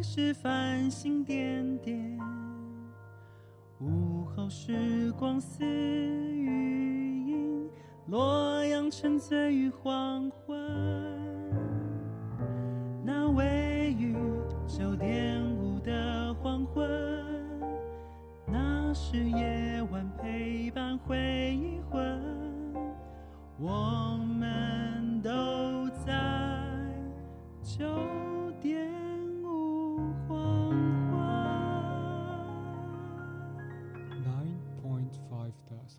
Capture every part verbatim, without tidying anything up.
是繁星点点，午后时光似雨影，洛阳沉醉于黄昏。那位于九点五的黄昏，那是夜晚陪伴回忆魂，我们都在九点五黄昏。 Nine point five dusk。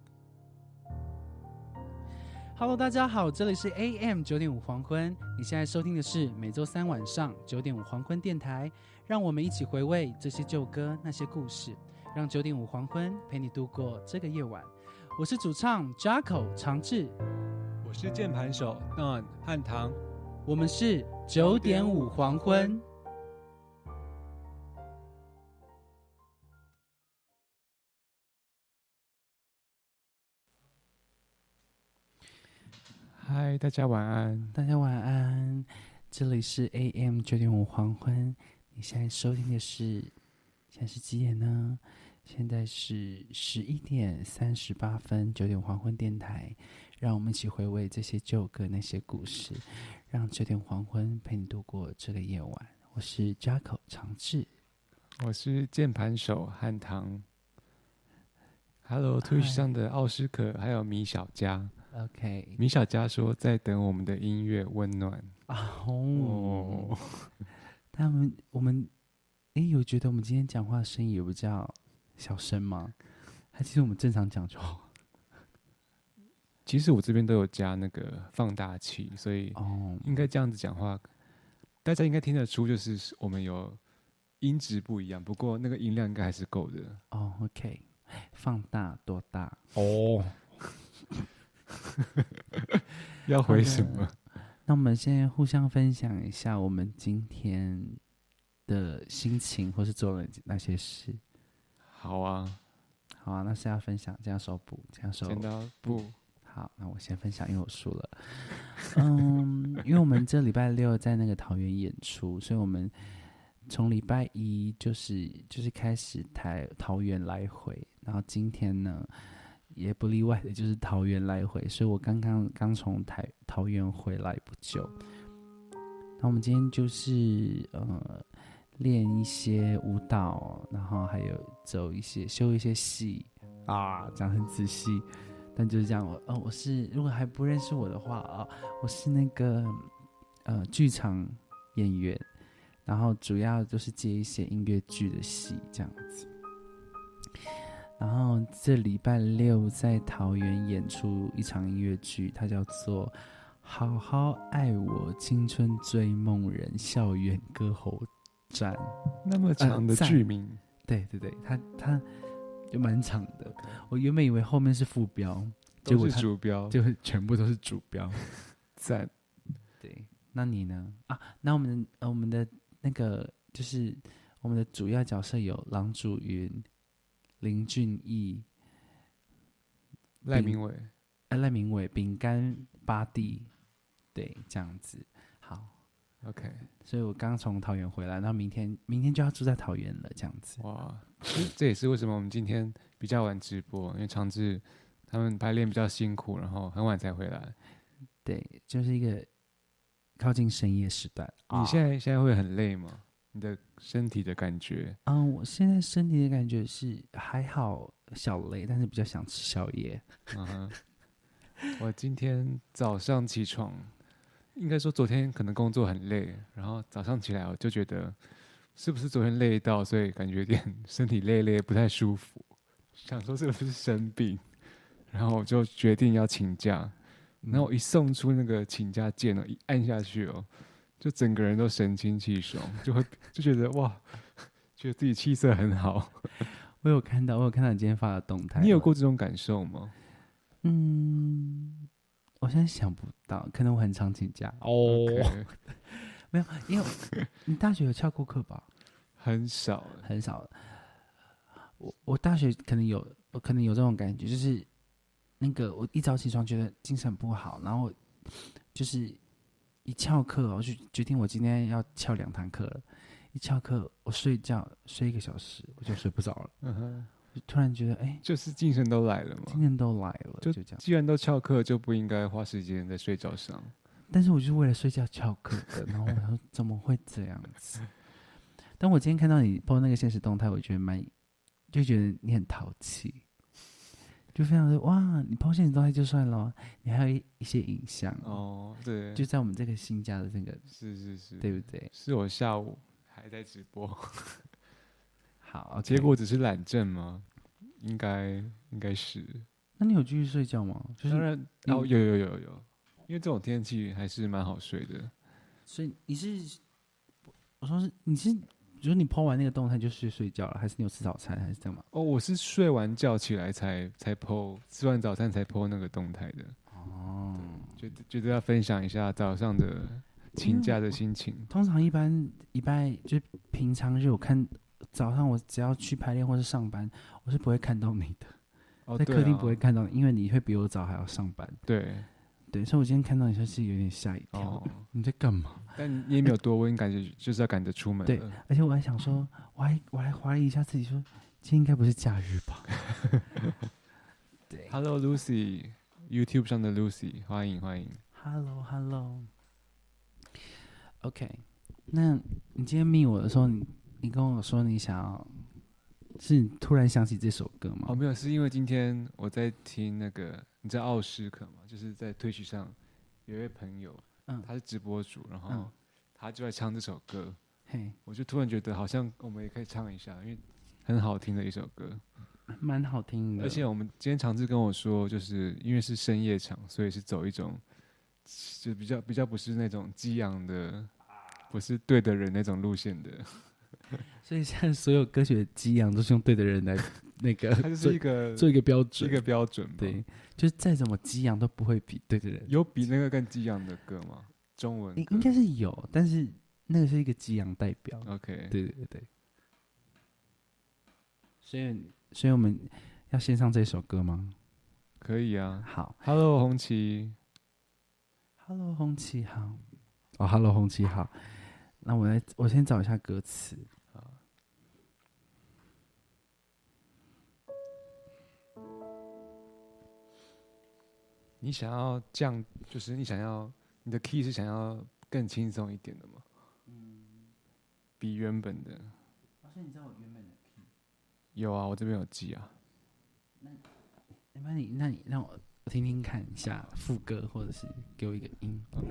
Hello， 大家好，这里是 A M 九点五黄昏。你现在收听的是每周三晚上九点五黄昏电台，让我们一起回味这些旧歌那些故事，让九点五黄昏陪你度过这个夜晚。我是主唱 Jacko 长治， 我是键盘手 Don 汉唐， 我们是九点五黄昏。 嗨，大家晚安。 大家晚安，这里是 A M 九点五黄昏。你现在收听的是，现在是几点呢？现在是十一点三十八分，九点黄昏电台，让我们一起回味这些旧歌那些故事，让九点黄昏陪你度过这个夜晚。我是 Jacko 长治， 我是键盘手汉唐。Hello Twitch 上的奥斯可还有米小佳。 OK， 米小佳说在等我们的音乐温暖。 哦，哦他们我们哎，有觉得我们今天讲话的声音有比较小声吗？还其实我们正常讲就好。 其实我这边都有加那个放大器，所以应该这样子讲话，大家应该听得出，就是我们有音质不一样，不过那个音量应该还是够的。 哦 ，OK， 放大多大？ 哦，要回什么？ 那我们先互相分享一下我们今天的心情，或是做了哪些事。 好啊， 好啊，那是要分享，这样手补，这样手剪刀布。 好，那我先分享，因为我输了。嗯，因为我们这礼拜六在那个桃园演出，所以我们从礼拜一就是就是开始台桃园来回，然后今天呢也不例外的就是桃园来回，所以我刚刚刚从台桃园回来不久。那我们今天就是呃练一些舞蹈，然后还有走一些修一些戏啊，讲很仔细。但就是这样，我哦，我是如果还不认识我的话啊，我是那个呃剧场演员，然后主要就是接一些音乐剧的戏这样子。然后这礼拜六在桃园演出一场音乐剧，它叫做《好好爱我青春追梦人校园歌喉战》， 那么长的剧名，呃、 对对对，它它。就蛮长的， okay. 我原本以为后面是副标， 结果是主标， 就全部都是主标。 赞。 对，那你呢？啊，那我们呃我们的那个就是我们的主要角色有郎祖筠、林俊逸、 赖明伟， 呃赖明伟、饼干巴蒂，对，这样子。好 ，OK。 所以我刚从桃园回来，然后明天明天就要住在桃园了，这样子。 哇，这也是为什么我们今天比较晚直播，因为长治他们排练比较辛苦，然后很晚才回来。 对，就是一个靠近深夜时段。 你现在、啊、现在会很累吗？你的身体的感觉？ 嗯，我现在身体的感觉是还好，小累，但是比较想吃宵夜。 嗯，我今天早上起床。应该说昨天可能工作很累，然后早上起来我就觉得是不是昨天累到，所以感觉有点身体累累不太舒服，想说是不是生病，然后我就决定要请假。然后我一送出那个请假键哦，一按下去哦，就整个人都神清气爽，就会就觉得哇，觉得自己气色很好。 我有看到，我有看到你今天发的动态。 你有过这种感受吗？ 嗯。我现在想不到，可能我很常请假哦。 Okay. 没有，因为你大学有翘过课吧？ 很少， 很少。我我大学可能有，我可能有这种感觉，就是那个我一早起床觉得精神不好，然后就是一翘课，我就决定我今天要翘两堂课了。 一翘课，我睡觉睡一个小时，我就睡不着了。 嗯哼， 就突然觉得，哎、 就是精神都来了嘛。 今天都来了， 就就这样。 既然都翘课，就不应该花时间在睡觉上。 但是我就是为了睡觉翘课的，然后我想说怎么会这样子？但我今天看到你 po 那个现实动态，我觉得蛮，就觉得你很淘气，就非常的哇，你 po 现实动态就算了，你还有一一些影像哦，对， 就在我们这个新家的这个， 是是是， 对不对？ 是我下午还在直播， 好， 结果只是懒政吗？应该应该是。 那你有继续睡觉吗？就是当然，哦，有有有有有，因为这种天气还是蛮好睡的。 所以你是，我说是你是，就是你 po 完那个动态就睡睡觉了，还是你有吃早餐，还是这样吗？ 哦，我是睡完觉起来才才 po， 吃完早餐才 po 那个动态的。 哦， 觉得觉得要分享一下早上的请假的心情。 通常一般礼拜就是平常日，我看早上我只要去排练或是上班，我是不会看到你的， 哦， 在客厅对啊不会看到你，因为你会比我早还要上班。 对， 对，所以我今天看到你就是有点吓一跳。 哦， 你在干嘛？ 但你也没有多问，感觉就是要赶着出门对了。 而且我还想说，我还我还怀疑一下自己说，今天应该不是假日吧？对 Hello Lucy，YouTube 上的 Lucy，欢迎欢迎。 ，Hello Hello。OK， 那你今天密我的时候，你你跟我说你想要，是你突然想起这首歌吗？ 哦，没有，是因为今天我在听那个，你知道奥斯课嘛？就是在Twitch上有一位朋友， 嗯他是直播主，然后嗯他就在唱这首歌， 嘿， 我就突然觉得好像我们也可以唱一下，因为很好听的一首歌。 蛮好听的。 而且我们今天场次跟我说，就是因为是深夜场，所以是走一种就比较比较不是那种激昂的，不是对的人那种路线的。 所以现在所有歌曲的激昂都是用对的人来那个它就是一个做一个标准， 一个标准吧。 对，就是再怎么激昂都不会比对的人。 有比那个更激昂的歌吗？中文歌应应该是有，但是那个是一个激昂代表。 OK。 对对对。所以，所以我们要献上这首歌吗？ 可以啊。 好 Hello 红旗， ，Hello 红旗好，哦，Hello 红旗好。那我来，我先找一下歌词。 你想要降，就是你想要你的 key 是想要更轻松一点的吗？嗯，比原本的。 哦，所以你知道我原本的 key？ 有啊，我这边有记啊。 那你，那你让我听听看一下副歌，或者是给我一个音。 OK。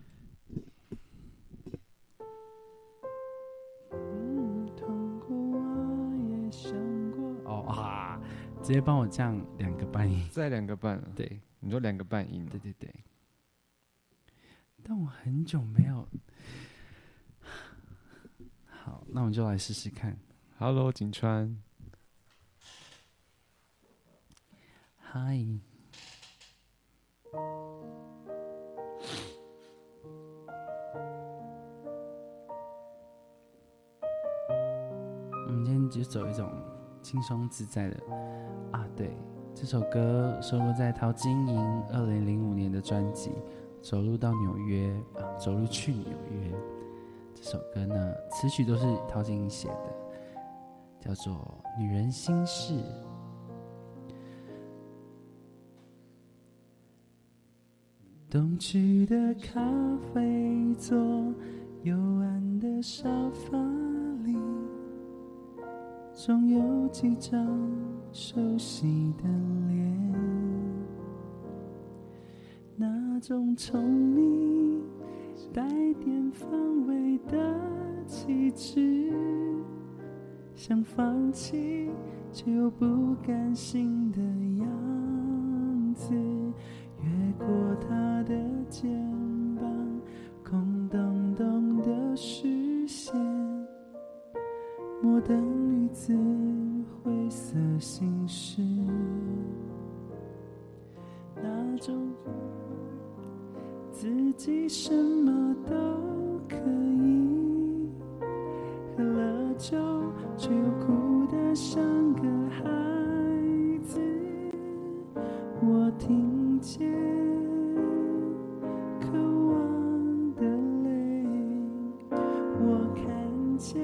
嗯，痛过我也想过。哦啊，直接帮我降两个半音。 再两个半了。 对你说两个半音。 对对对。但我很久没有。好，那我们就来试试看。 Hello 景川。 嗨。我们今天就走一种轻松自在的啊，对，这首歌收录在陶晶莹二零零五年的专辑《走路到纽约》啊，走路去纽约。这首歌呢，词曲都是陶晶莹写的，叫做《女人心事》。东区的咖啡座，幽暗的沙发里，总有几张熟悉的脸，那种聪明带点防卫的气质，像放弃就不甘心的样子，越过他的肩膀，空洞洞的视线，摩登女子灰色心事，那种自己什么都可以，喝了酒却又哭得像个孩子，我听见渴望的泪，我看间，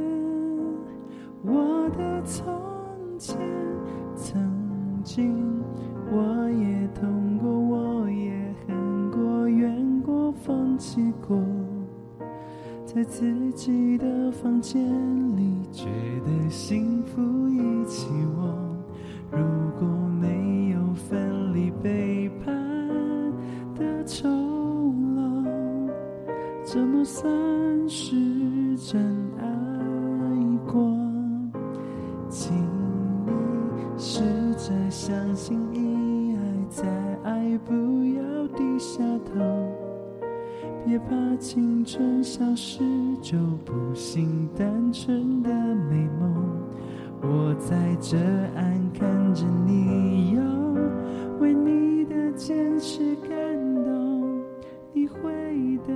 我的从前，曾经我也痛过，我也恨过，怨过，放弃过，在自己的房间里觉得幸福一起忘。如果没有分离背叛的酬劳，怎么算是真爱过？请你试着相信一还在，爱不要低下头，别怕青春消失就不信单纯的美梦。我在这岸看着你游，为你的坚持感动，你会的，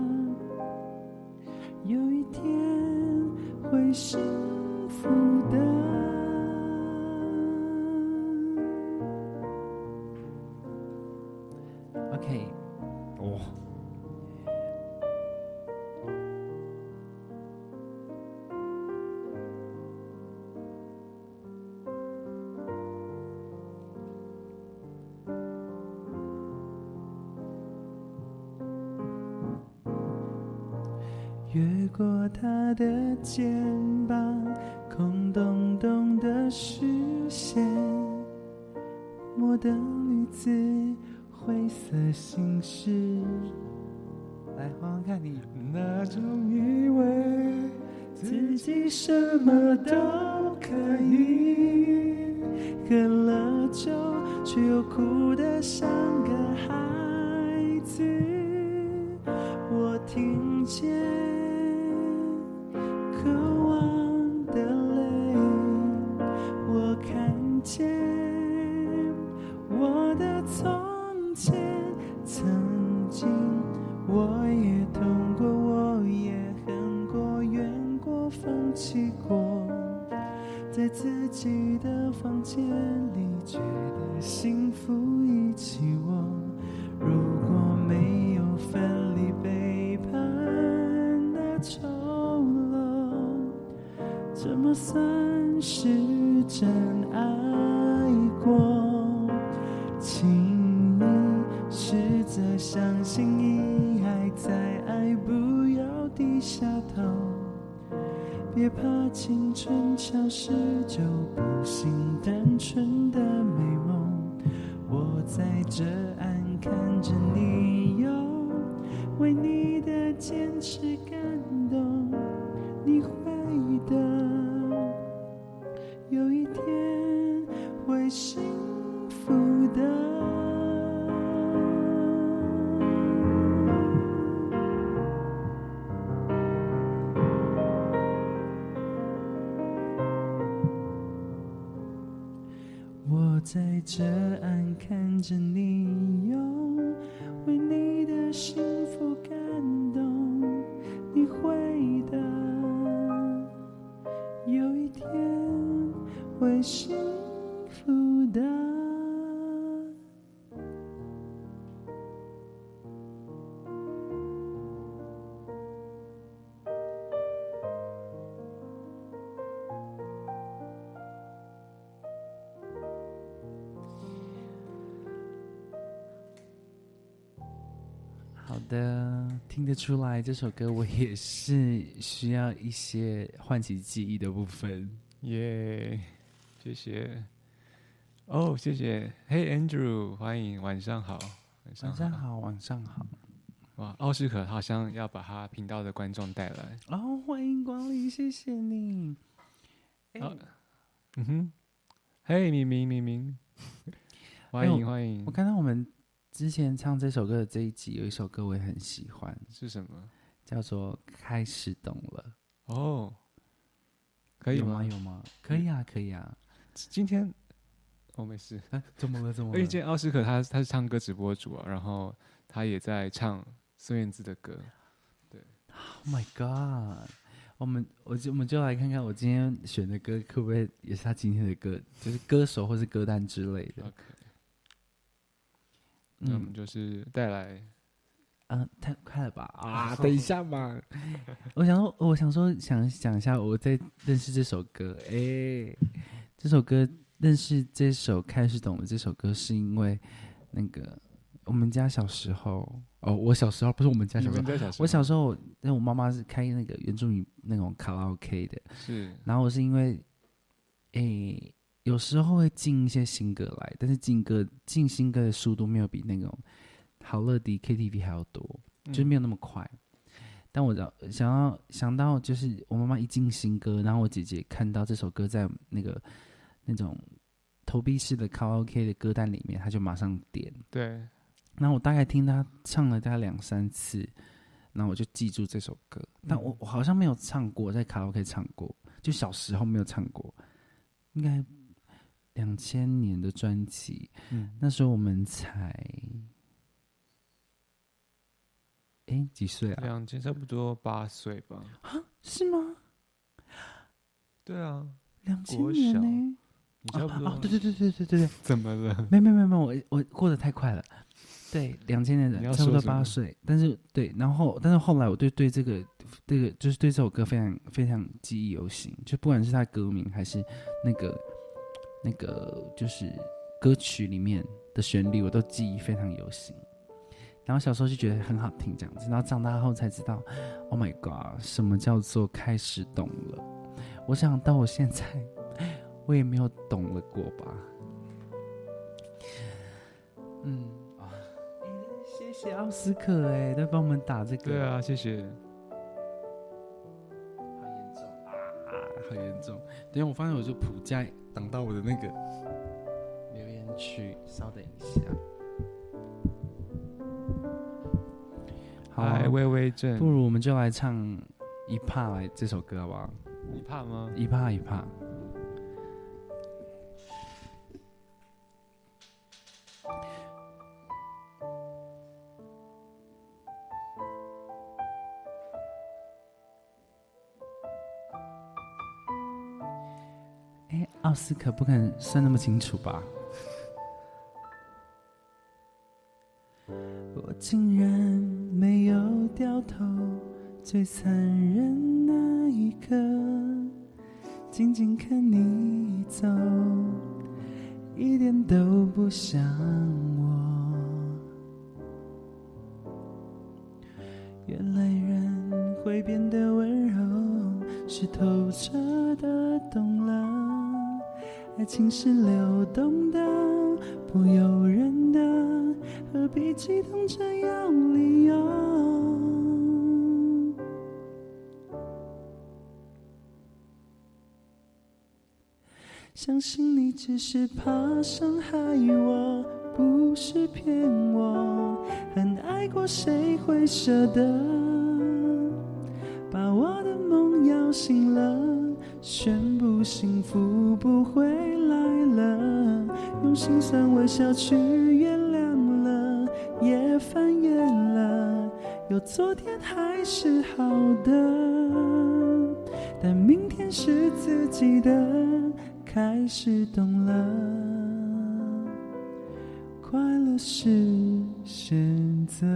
有一天会幸福的。OK， 哦， 越过他的肩膀，空洞洞的视线，摩登女子灰色心事。来，黄黄看你那种以为自己什么都可以，喝了酒却又哭得像个孩子。我听见渴望的泪，我看见我的从前，曾经我也痛过，我也恨过，怨过，放弃过，在自己的房间里觉得幸福一起忘。如果没有分离背叛的酬劳，怎么算是真爱过？请你试着相信你还在，爱不要低下头，别怕青春消失就不信单纯的美梦。我在这岸看着你游，为你的坚持感动，你会的，有一天会幸福的。我在这岸看着你游，为你的幸福感动，你会的，有一天会幸福的。好的，听得出来这首歌我也是需要一些唤起记忆的部分。 耶，谢谢。哦，谢谢。嘿、hey、，Andrew， 欢迎，晚上好。晚上好， 晚上好，晚上好。 哇，奥斯可好像要把他频道的观众带来。 哦，欢迎光临，谢谢你。欸啊、嗯哼，嘿、hey ，明明明明，欢迎、 欸、 欢迎。 我看到我们之前唱这首歌的这一集，有一首歌我也很喜欢， 是什么？ 叫做《开始懂了》。 哦，可以吗？ 有吗？有吗？可以啊，可以啊。 今天我、哦、没事。 啊，怎么了？怎么了？ 而且今天奥斯可他他是唱歌直播主啊，然后他也在唱孙燕姿的歌。对 ，Oh my god！我们我就我们就来看看我今天选的歌，可不可以也是他今天的歌，就是歌手或是歌单之类的。 OK， 那我们就是带来嗯、呃，太快了吧！啊，等一下嘛。我想说，我想说，想讲一下我在认识这首歌。哎、欸，这首歌认识这首开始懂了这首歌，是因为那个我们家小时候哦，我小时候不是我们家小时候， 小时候我小时候，因为我妈妈是开那个原住民那种卡拉 OK 的， 是， 然后我是因为，哎、欸，有时候会进一些新歌来，但是进歌进新歌的速度没有比那种好乐迪 K T V 还要多，就是没有那么快。嗯、但我想要想到，就是我妈妈一进新歌，然后我姐姐看到这首歌在那个那种投币式的卡拉 OK 的歌单里面，她就马上点。 对。 然后我大概听她唱了大概两三次，然后我就记住这首歌。但我我好像没有唱过，在卡拉 OK 唱过，就小时候没有唱过。应该两千年的专辑，嗯，那时候我们才。哎，几岁啊？ 两千差不多八岁吧。 啊，是吗？ 对啊， 两千年呢、欸？ 你差不多、 啊啊？对对对对对对对。 怎么了？ 没没没没，我我过得太快了。对，两千年的差不多八岁，但是对，然后但是后来我对对这个这个就是对这首歌非常非常记忆犹新，就不管是它的歌名还是那个那个就是歌曲里面的旋律，我都记忆非常犹新。然后小时候就觉得很好听这样子，然后长大后才知道 ，Oh my God， 什么叫做开始懂了？我想到我现在，我也没有懂了过吧。嗯啊，谢谢奥斯克哎，在帮我们打这个。 对啊，谢谢。 好严重啊，好严重！等一下我发现我就谱架挡到我的那个留言区，稍等一下。 嗨，微微正， 不如我们就来唱一帕来这首歌好不好？ 一帕吗？ 一帕一帕。哎，奥斯卡不可能算那么清楚吧？我竟然没有掉头，最残忍那一刻，静静看你走，一点都不像我。原来人会变得温柔，是透彻的懂了，爱情是流动的，不由人的，何必激动这样理由？相信你只是怕伤害我，不是骗我。很爱过，谁会舍得把我的梦摇醒了，宣布幸福不会来了，用心酸微笑去原谅了，也翻页了，有昨天还是好的，但明天是自己的，开始懂了，快乐是选择。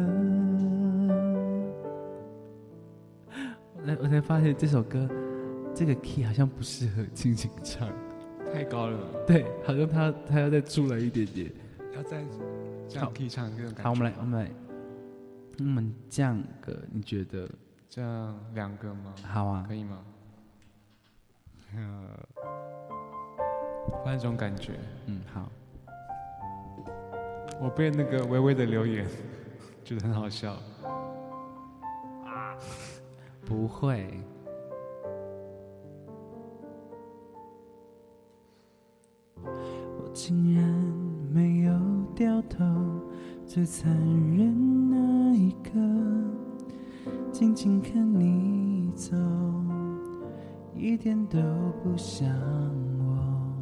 我才发现这首歌这个 key 好像不适合轻轻唱， 太高了。 对，好像他他要再出来一点点， 要再降 key 唱这种感觉。 好，我们来，我们来，我们降个，你觉得这样两个吗？ 好啊， 可以吗？呃，换一种感觉。 嗯，好。 我被那个微微的留言觉得很好笑。 不会。我竟然没有掉头，最残忍那一刻，静静看你走，一点都不像我。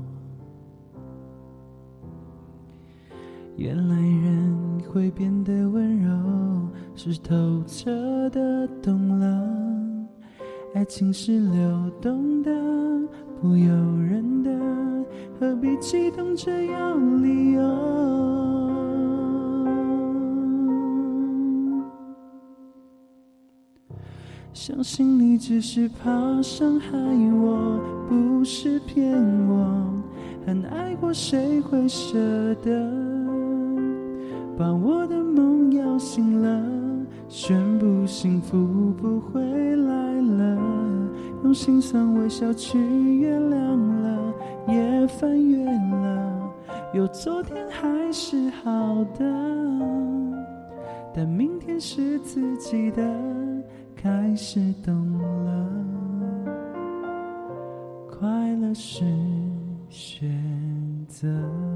原来人会变得温柔，是透彻的懂了，爱情是流动的，不由人的，何必激动这样理由？ 相信你只是怕伤害我，不是骗我。很爱过，谁会舍得把我的梦摇醒了，宣布幸福不会来了，用心酸微笑去原谅了，也翻越了，有昨天还是好的，但明天是自己的，开始懂了，快乐是选择。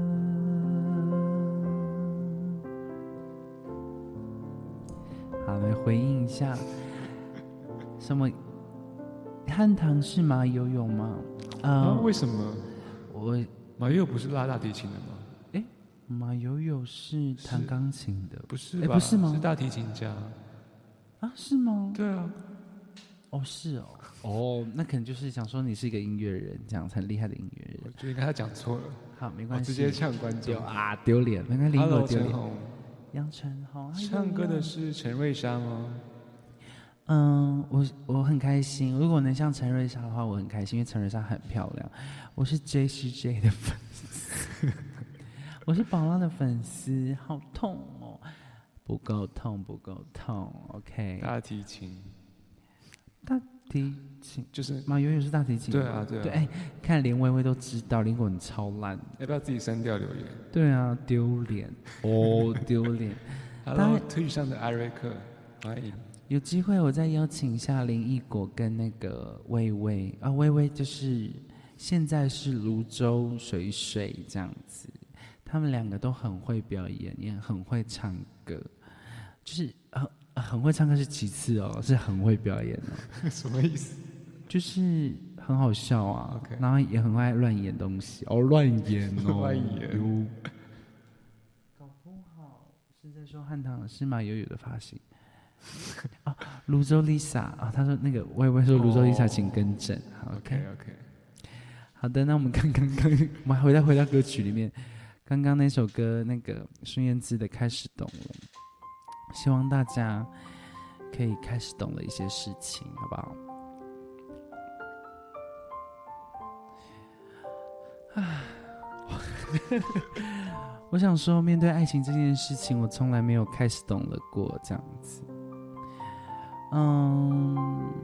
好，来回应一下，什么汉唐是马友友吗？ 啊， 呃， 为什么我马友友不是拉大提琴的吗？ 诶，马友友是弹钢琴的，诶不是吧？ 不是吗？ 是大提琴家啊，是吗？ 对啊， 哦，是哦，哦，那可能就是想说你是一个音乐人，这样很厉害的音乐我人。 觉得应该他讲错了， 好，没我关系， 直接呛观众丢。啊，丢脸，没关系，我 Hello， 丢脸。 陈红， 杨晨红，哎呦唱歌的是陈瑞莎吗？ 嗯，我我很开心。如果能像陈瑞莎的话，我很开心，因为陈瑞莎很漂亮。我是 J C J 的粉丝，我是宝拉的粉丝，好痛哦，不够痛，不够痛。OK， 大提琴大提琴就是马友友是大提琴吗， 对啊对啊对，哎，看连微微都知道，林果你超烂。 要不要自己删掉留言对啊，丢脸哦，丢脸。 ？Hello，推上的艾瑞克，欢迎。 有机会我再邀请一下林奕果跟那个薇薇啊，薇薇就是现在是泸州水水这样子，他们两个都很会表演，也很会唱歌，就是很很会唱歌是其次哦，是很会表演哦， 什么意思？ 就是很好笑啊 OK 然后也很爱乱演东西哦，乱演哦， 乱演哟搞不好是在说汉唐是马友友的发型。啊，泸州 Lisa 啊，他说那个，我也会说泸州 Lisa，、oh, 请更正。好 OK OK， 好的，那我们刚刚刚，我们回到回到歌曲里面，刚刚那首歌，那个孙燕姿的《开始懂了》，希望大家可以开始懂了一些事情，好不好？啊，我想说，面对爱情这件事情，我从来没有开始懂了过，这样子。嗯，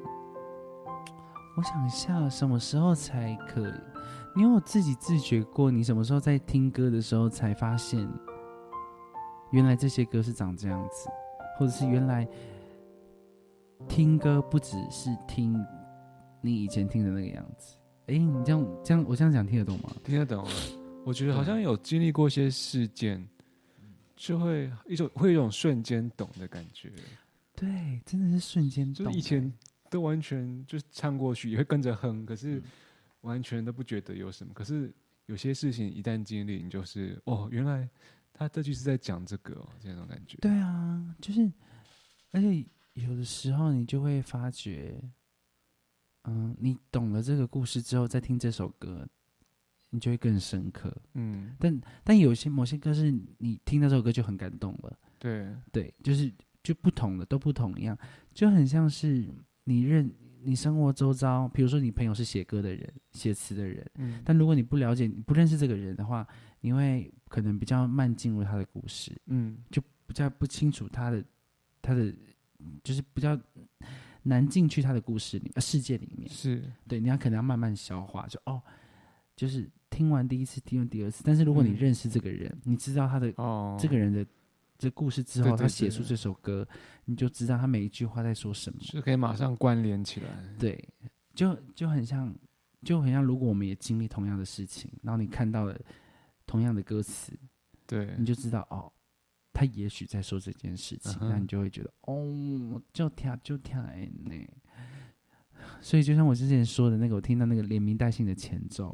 我想一下，什么时候才可以？你有自己自觉过，你什么时候在听歌的时候才发现，原来这些歌是长这样子，或者是原来听歌不只是听你以前听的那个样子？哎，你这样这样，我这样讲听得懂吗？ 听得懂了。我觉得好像有经历过一些事件，就会一种会有一种瞬间懂的感觉。 对，真的是瞬间懂。 就是以前都完全就是唱过去，也会跟着哼，可是完全都不觉得有什么。可是有些事情一旦经历，你就是哦，原来他这句是在讲这个、哦，这种感觉。 对啊，就是，而且有的时候你就会发觉，嗯，你懂了这个故事之后，再听这首歌，你就会更深刻。 嗯， 但但有些某些歌是你听到这首歌就很感动了。 对对，就是就不同的都不同一样，就很像是你认你生活周遭，比如说你朋友是写歌的人、写词的人， 嗯， 但如果你不了解、你不认识这个人的话，你会可能比较慢进入他的故事， 嗯， 就比较不清楚他的他的，就是比较难进去他的故事里、呃、世界里面。 是对，你要可能要慢慢消化，就哦，就是听完第一次，听完第二次，但是如果你认识这个人，嗯、你知道他的、 哦这个人的这故事之后， 对对对他写出这首歌，你就知道他每一句话在说什么， 是可以马上关联起来。 对，就就很像，就很像，如果我们也经历同样的事情，然后你看到了同样的歌词， 对， 你就知道哦，他也许在说这件事情，那、uh-huh. 你就会觉得哦，就跳就跳哎呢。所以就像我之前说的那个，我听到那个连名带姓的前奏。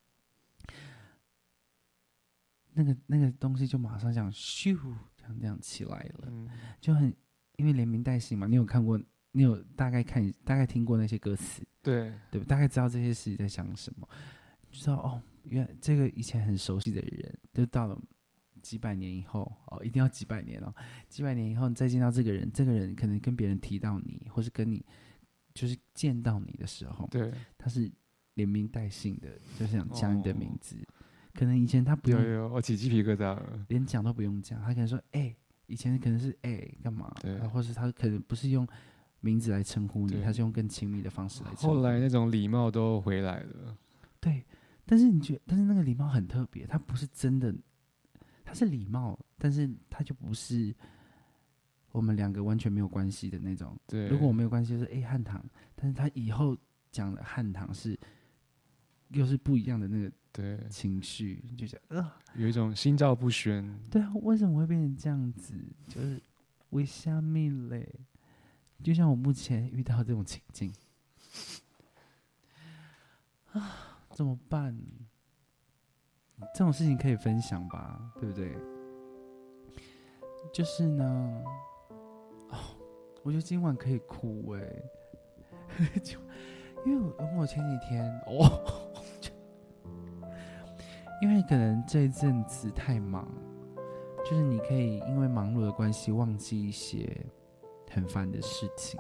那个那个东西就马上这样咻，这样这样起来了，嗯、就很因为连名带姓嘛。你有看过？你有大概看、大概听过那些歌词？ 对对吧？大概知道这些事情在想什么，就知道哦，原来这个以前很熟悉的人，就到了几百年以后哦，一定要几百年哦，几百年以后你再见到这个人，这个人可能跟别人提到你，或是跟你就是见到你的时候， 对， 他是连名带姓的，就想讲你的名字。哦、可能以前他不用， 有有，我起鸡皮疙瘩了， 连讲都不用讲，他可能说：“哎、欸，以前可能是哎干、欸、嘛？”对，或是他可能不是用名字来称呼你，他是用更亲密的方式来称呼你。 后来那种礼貌都回来了。 对，但是你觉得，但是那个礼貌很特别，他不是真的，他是礼貌，但是他就不是我们两个完全没有关系的那种。 对， 如果我没有关系，就是哎汉唐，但是他以后讲的汉唐是又是不一样的那个对情绪，就觉得呃， 有一种心照不宣。 对啊，为什么会变成这样子？就是为什么嘞？就像我目前遇到这种情境啊，怎么办？这种事情可以分享吧，对不对？就是呢，哦，我觉得今晚可以哭哎、欸，就因为我我前几天哦，因为可能这一阵子太忙，就是你可以因为忙碌的关系忘记一些很烦的事情，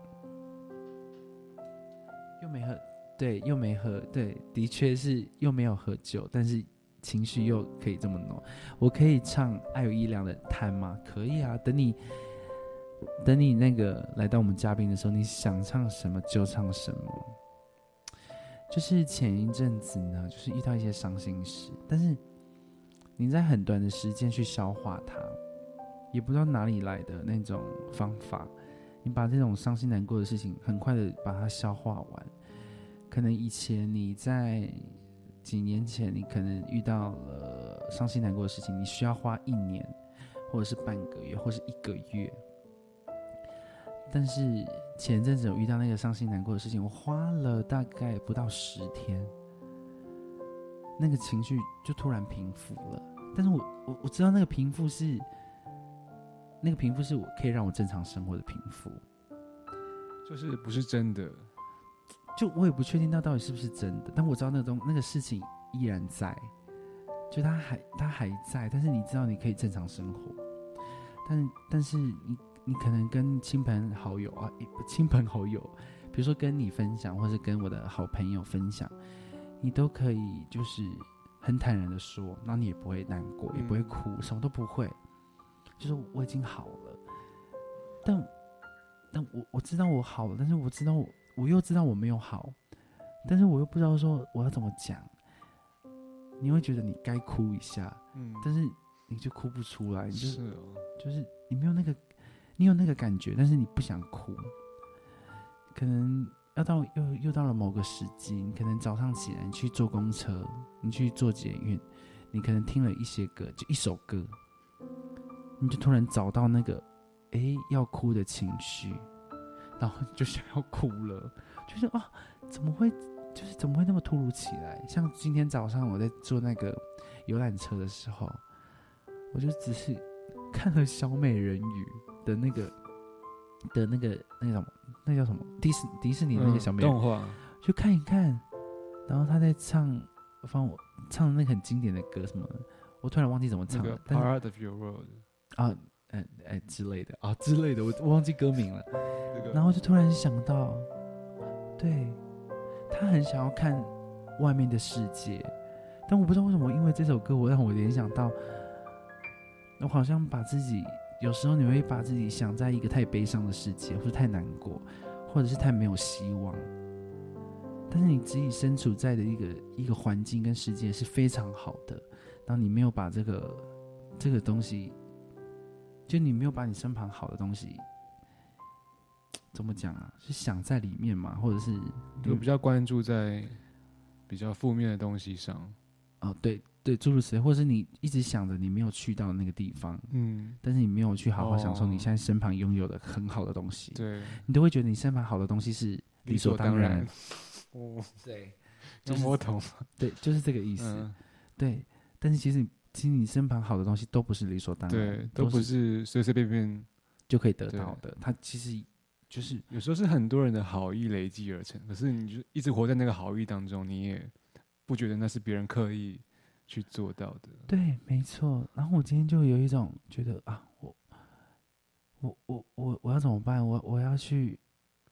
又没喝，对，又没喝，对，的确是又没有喝酒，但是情绪又可以这么浓。我可以唱爱有一两的弹吗？可以啊，等你等你那个来到我们嘉宾的时候，你想唱什么就唱什么。就是前一阵子呢，就是遇到一些伤心事，但是你在很短的时间去消化它，也不知道哪里来的那种方法，你把这种伤心难过的事情很快的把它消化完。可能以前你在几年前你可能遇到了伤心难过的事情，你需要花一年或者是半个月或是一个月，但是前阵子我遇到那个伤心难过的事情，我花了大概不到十天，那个情绪就突然平复了。但是我我我知道那个平复是那个平复是我可以让我正常生活的平复， 就是不是真的， 就我也不确定那到底是不是真的，但我知道那个东那个事情依然在，就它还它还在，但是你知道你可以正常生活，但但是你你可能跟亲朋好友啊，亲朋好友，比如说跟你分享，或是跟我的好朋友分享，你都可以就是很坦然的说，然后你也不会难过，也不会哭，嗯、什么都不会，就是我已经好了，但但我我知道我好了，但是我知道我。我又知道我没有好，但是我又不知道说我要怎么讲。你会觉得你该哭一下，嗯，但是你就哭不出来，你就是、哦、就是你没有那个，你有那个感觉，但是你不想哭。可能要到又又到了某个时机，你可能早上起来，你去坐公车，你去坐捷运，你可能听了一些歌，就一首歌，你就突然找到那个哎要哭的情绪。然后就想要哭了，就是啊，怎么会，就是怎么会那么突如其来？像今天早上我在坐那个游览车的时候，我就只是看了小美人鱼的那个的那个那个什么，那叫什么迪士迪士尼的那个小美人鱼、 嗯、动画， 就看一看，然后他在唱，放我唱那个很经典的歌什么的，我突然忘记怎么唱了。 那個、Part of Your World 啊，哎哎之类的啊之类的，我我忘记歌名了。然后就突然想到，对，他很想要看外面的世界，但我不知道为什么，因为这首歌我让我联想到，我好像把自己有时候你会把自己想在一个太悲伤的世界，或者太难过，或者是太没有希望，但是你自己身处在的一个一个环境跟世界是非常好的，当你没有把这个这个东西，就你没有把你身旁好的东西。怎么讲啊？是想在里面嘛，或者是就比较关注在比较负面的东西上。 哦，对对，诸如此类，或者是你一直想着你没有去到那个地方，嗯，但是你没有去好好享受你现在身旁拥有的很好的东西， 对， 你都会觉得你身旁好的东西是理所当然。 哦， 对， 就是摸头， 对，就是这个意思。嗯、对，但是其实其实你身旁好的东西都不是理所当然， 对，都不是随随便便就可以得到的。它其实。就是有时候是很多人的好意累积而成，可是你就一直活在那个好意当中，你也不觉得那是别人刻意去做到的。 对，没错。然后我今天就有一种觉得啊，我我我我我要怎么办？我我要去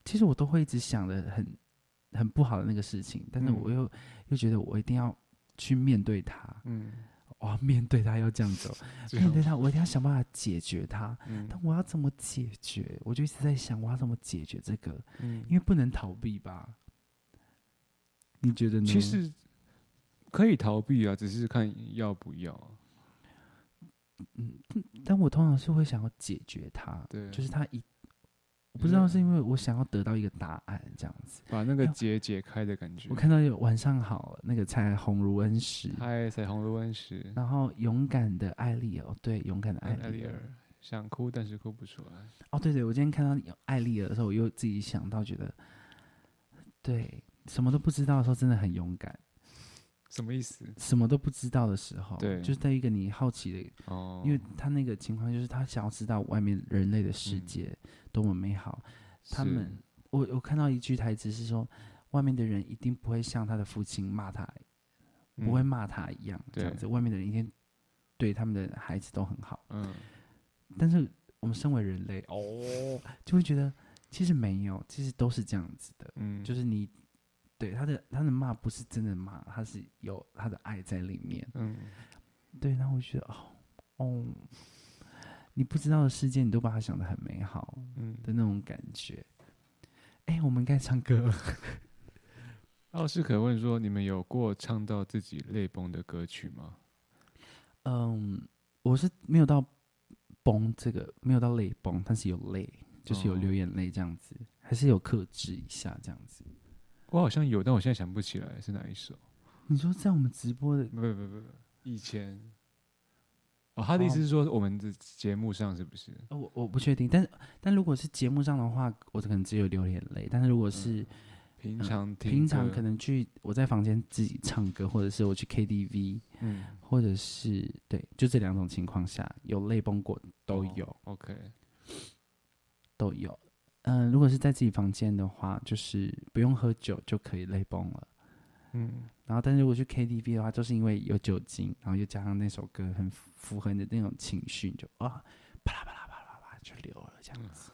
其实我都会一直想的很很不好的那个事情，但是我又、嗯、又觉得我一定要去面对它。嗯，哇，面对它要这样走，面对它，我一定要想办法解决它。嗯，但我要怎么解决？我就一直在想，我要怎么解决这个？嗯，因为不能逃避吧？你觉得呢？ 其实可以逃避啊，只是看要不要。 嗯，但我通常是会想要解决它， 对， 就是它一，我不知道是因为我想要得到一个答案，这样子， 把那个结解开的感觉。 我看到有晚上好，那个彩虹如恩石， 嗨，彩虹如恩石， 然后勇敢的艾丽尔，对，勇敢的艾丽尔， 想哭但是哭不出来。 哦，对对，我今天看到有艾丽尔的时候，我又自己想到，觉得，对，什么都不知道的时候，真的很勇敢。 什么意思？ 什么都不知道的时候， 对， 就是在一个你好奇的，哦，因为他那个情况就是他想要知道外面人类的世界多么美好。嗯、他们，我我看到一句台词是说，外面的人一定不会像他的父亲骂他，嗯、不会骂他一样，这样子。外面的人一定对他们的孩子都很好。嗯，但是我们身为人类，哦，就会觉得其实没有，其实都是这样子的。嗯，就是你。对他的他的骂不是真的骂，他是有他的爱在里面。嗯，对，然后我觉得哦哦，你不知道的世界，你都把它想得很美好，嗯的那种感觉。哎，我们应该唱歌了。 奥斯可问说：“你们有过唱到自己泪崩的歌曲吗？” 嗯，我是没有到崩这个，没有到泪崩，但是有泪，就是有流眼泪这样子，哦、还是有克制一下这样子。 我好像有，但我现在想不起来是哪一首。 你说在我们直播的？ 不不不不，以前。哦，他的意思是说我们的节目上是不是？ 哦、我我不确定，但是但如果是节目上的话，我可能只有流眼泪。但是如果是、嗯、 平常听、 呃、平常可能去我在房间自己唱歌，或者是我去 K T V， 嗯，或者是对，就这两种情况下有泪崩过都有。 哦、OK， 都有。嗯、呃，如果是在自己房间的话，就是不用喝酒就可以泪崩了。嗯，然后但是如果去 K T V 的话，就是因为有酒精，然后又加上那首歌很符合你的那种情绪，就啊，啪啦啪啦啪啦啪啦就流了这样子。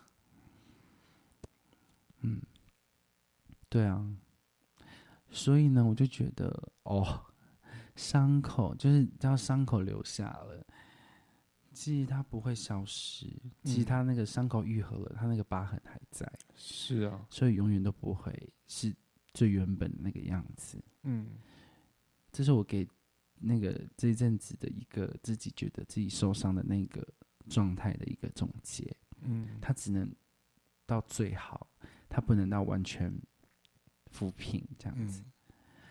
嗯，对啊。所以呢，我就觉得哦，伤口就是只要伤口留下了。其实它不会消失，其实它那个伤口愈合了，它那个疤痕还在。 是啊， 所以永远都不会是最原本的那个样子。嗯，这是我给那个这一阵子的一个自己觉得自己受伤的那个状态的一个总结。嗯，它只能到最好，它不能到完全抚平这样子。嗯、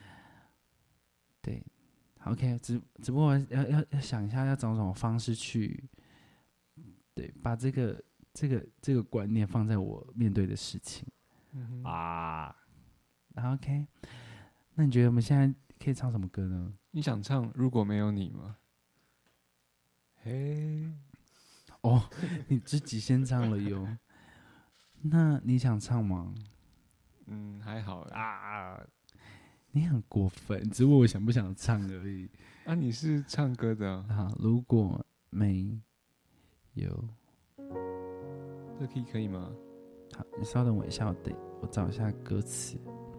对。OK， 只只不过要要要想一下，要找什么方式去，对，把这个这个这个观念放在我面对的事情。嗯、啊 ，OK， 那你觉得我们现在可以唱什么歌呢？ 你想唱《如果没有你》吗？嘿， 哦，你自己先唱了哟。那你想唱吗？ 嗯，还好啊。 你很过分，只是我想不想唱而已。 啊，你是唱歌的啊？ 好，如果没有， 这 key 可以吗？ 好，你稍等我一下，我得我找一下歌词。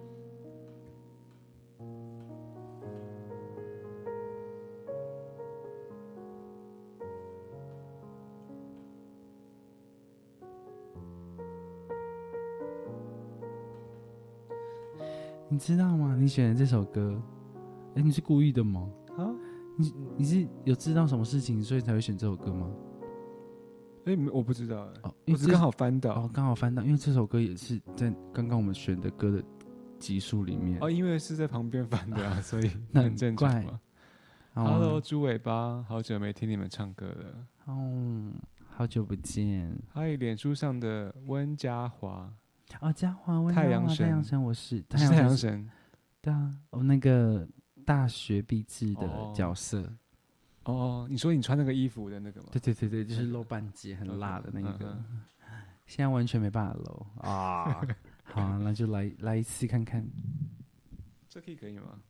你知道吗？你选的这首歌，哎，你是故意的吗？啊，你你是有知道什么事情，所以才会选这首歌吗？ 哎，我不知道哎，哦，我只刚好翻到， 哦，刚好翻到，因为这首歌也是在刚刚我们选的歌的集数里面。 哦，因为是在旁边翻的啊，所以很正常嘛。Hello， 猪尾巴，好久没听你们唱歌了。 哦，好久不见。 还有脸书上的温家华。 哦，嘉华温太阳神，太阳神，我是太阳 神, 阳神， 对啊，我那个大学毕制的角色。 哦, 哦，你说你穿那个衣服的那个吗？ 对对对对，就是露半截很辣的那个，嗯嗯、现在完全没办法露啊。好啊，那就来来一次看看。 这 key 可以吗？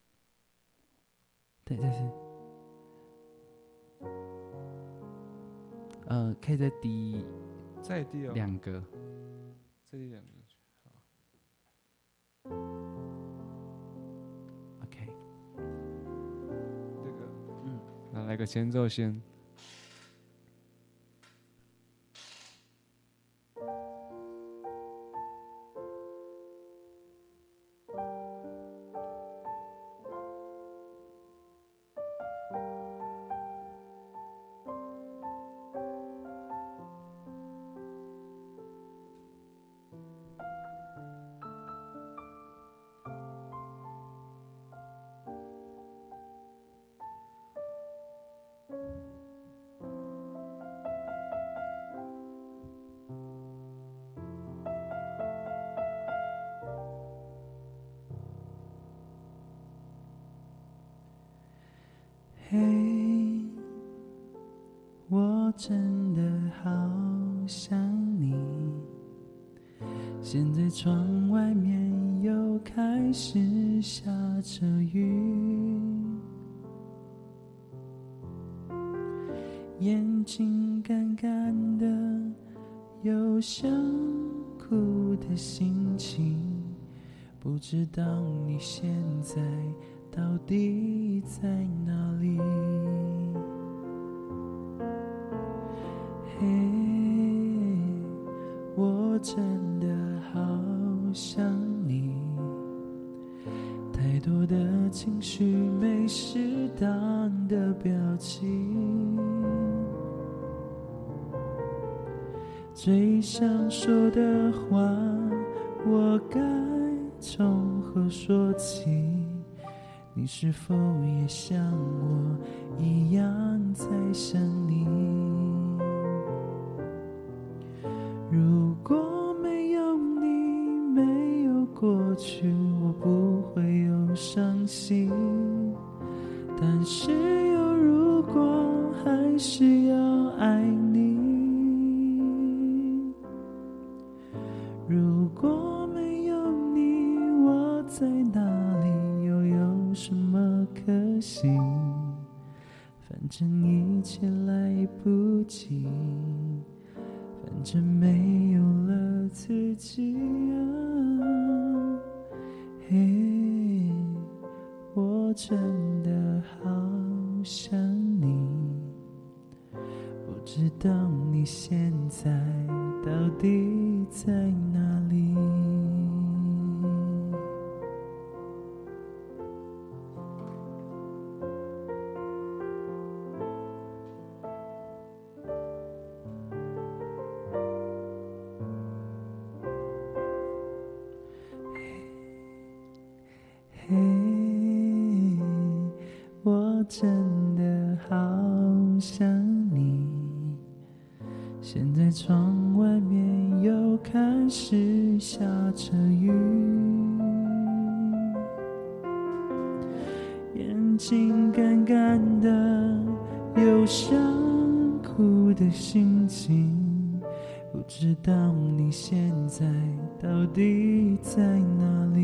对，这是，呃，可以再低， 再低哦， 两个。 这一两个， 来个前奏先。 嘿，我真的好想你。现在窗外面又开始下着雨，眼睛干干的，有想哭的心情。不知道你现在到底在哪里？嘿，我真的好想你，太多的情绪没适当的表情，最想说的话我该从何说起？你是否也像我一样在想你？如果没有你，没有过去，我不会有伤心。但是有如果，还是要爱你。如果没有你，我在哪里？又有什么可惜？反正一切来不及，反正没有了自己啊。嘿，我真的好想你，不知道你现在到底在哪里？嘿，我真的好想你。现在窗外面又开始下着雨，眼睛干干的，有想哭的心情。不知道你现在到底在哪里？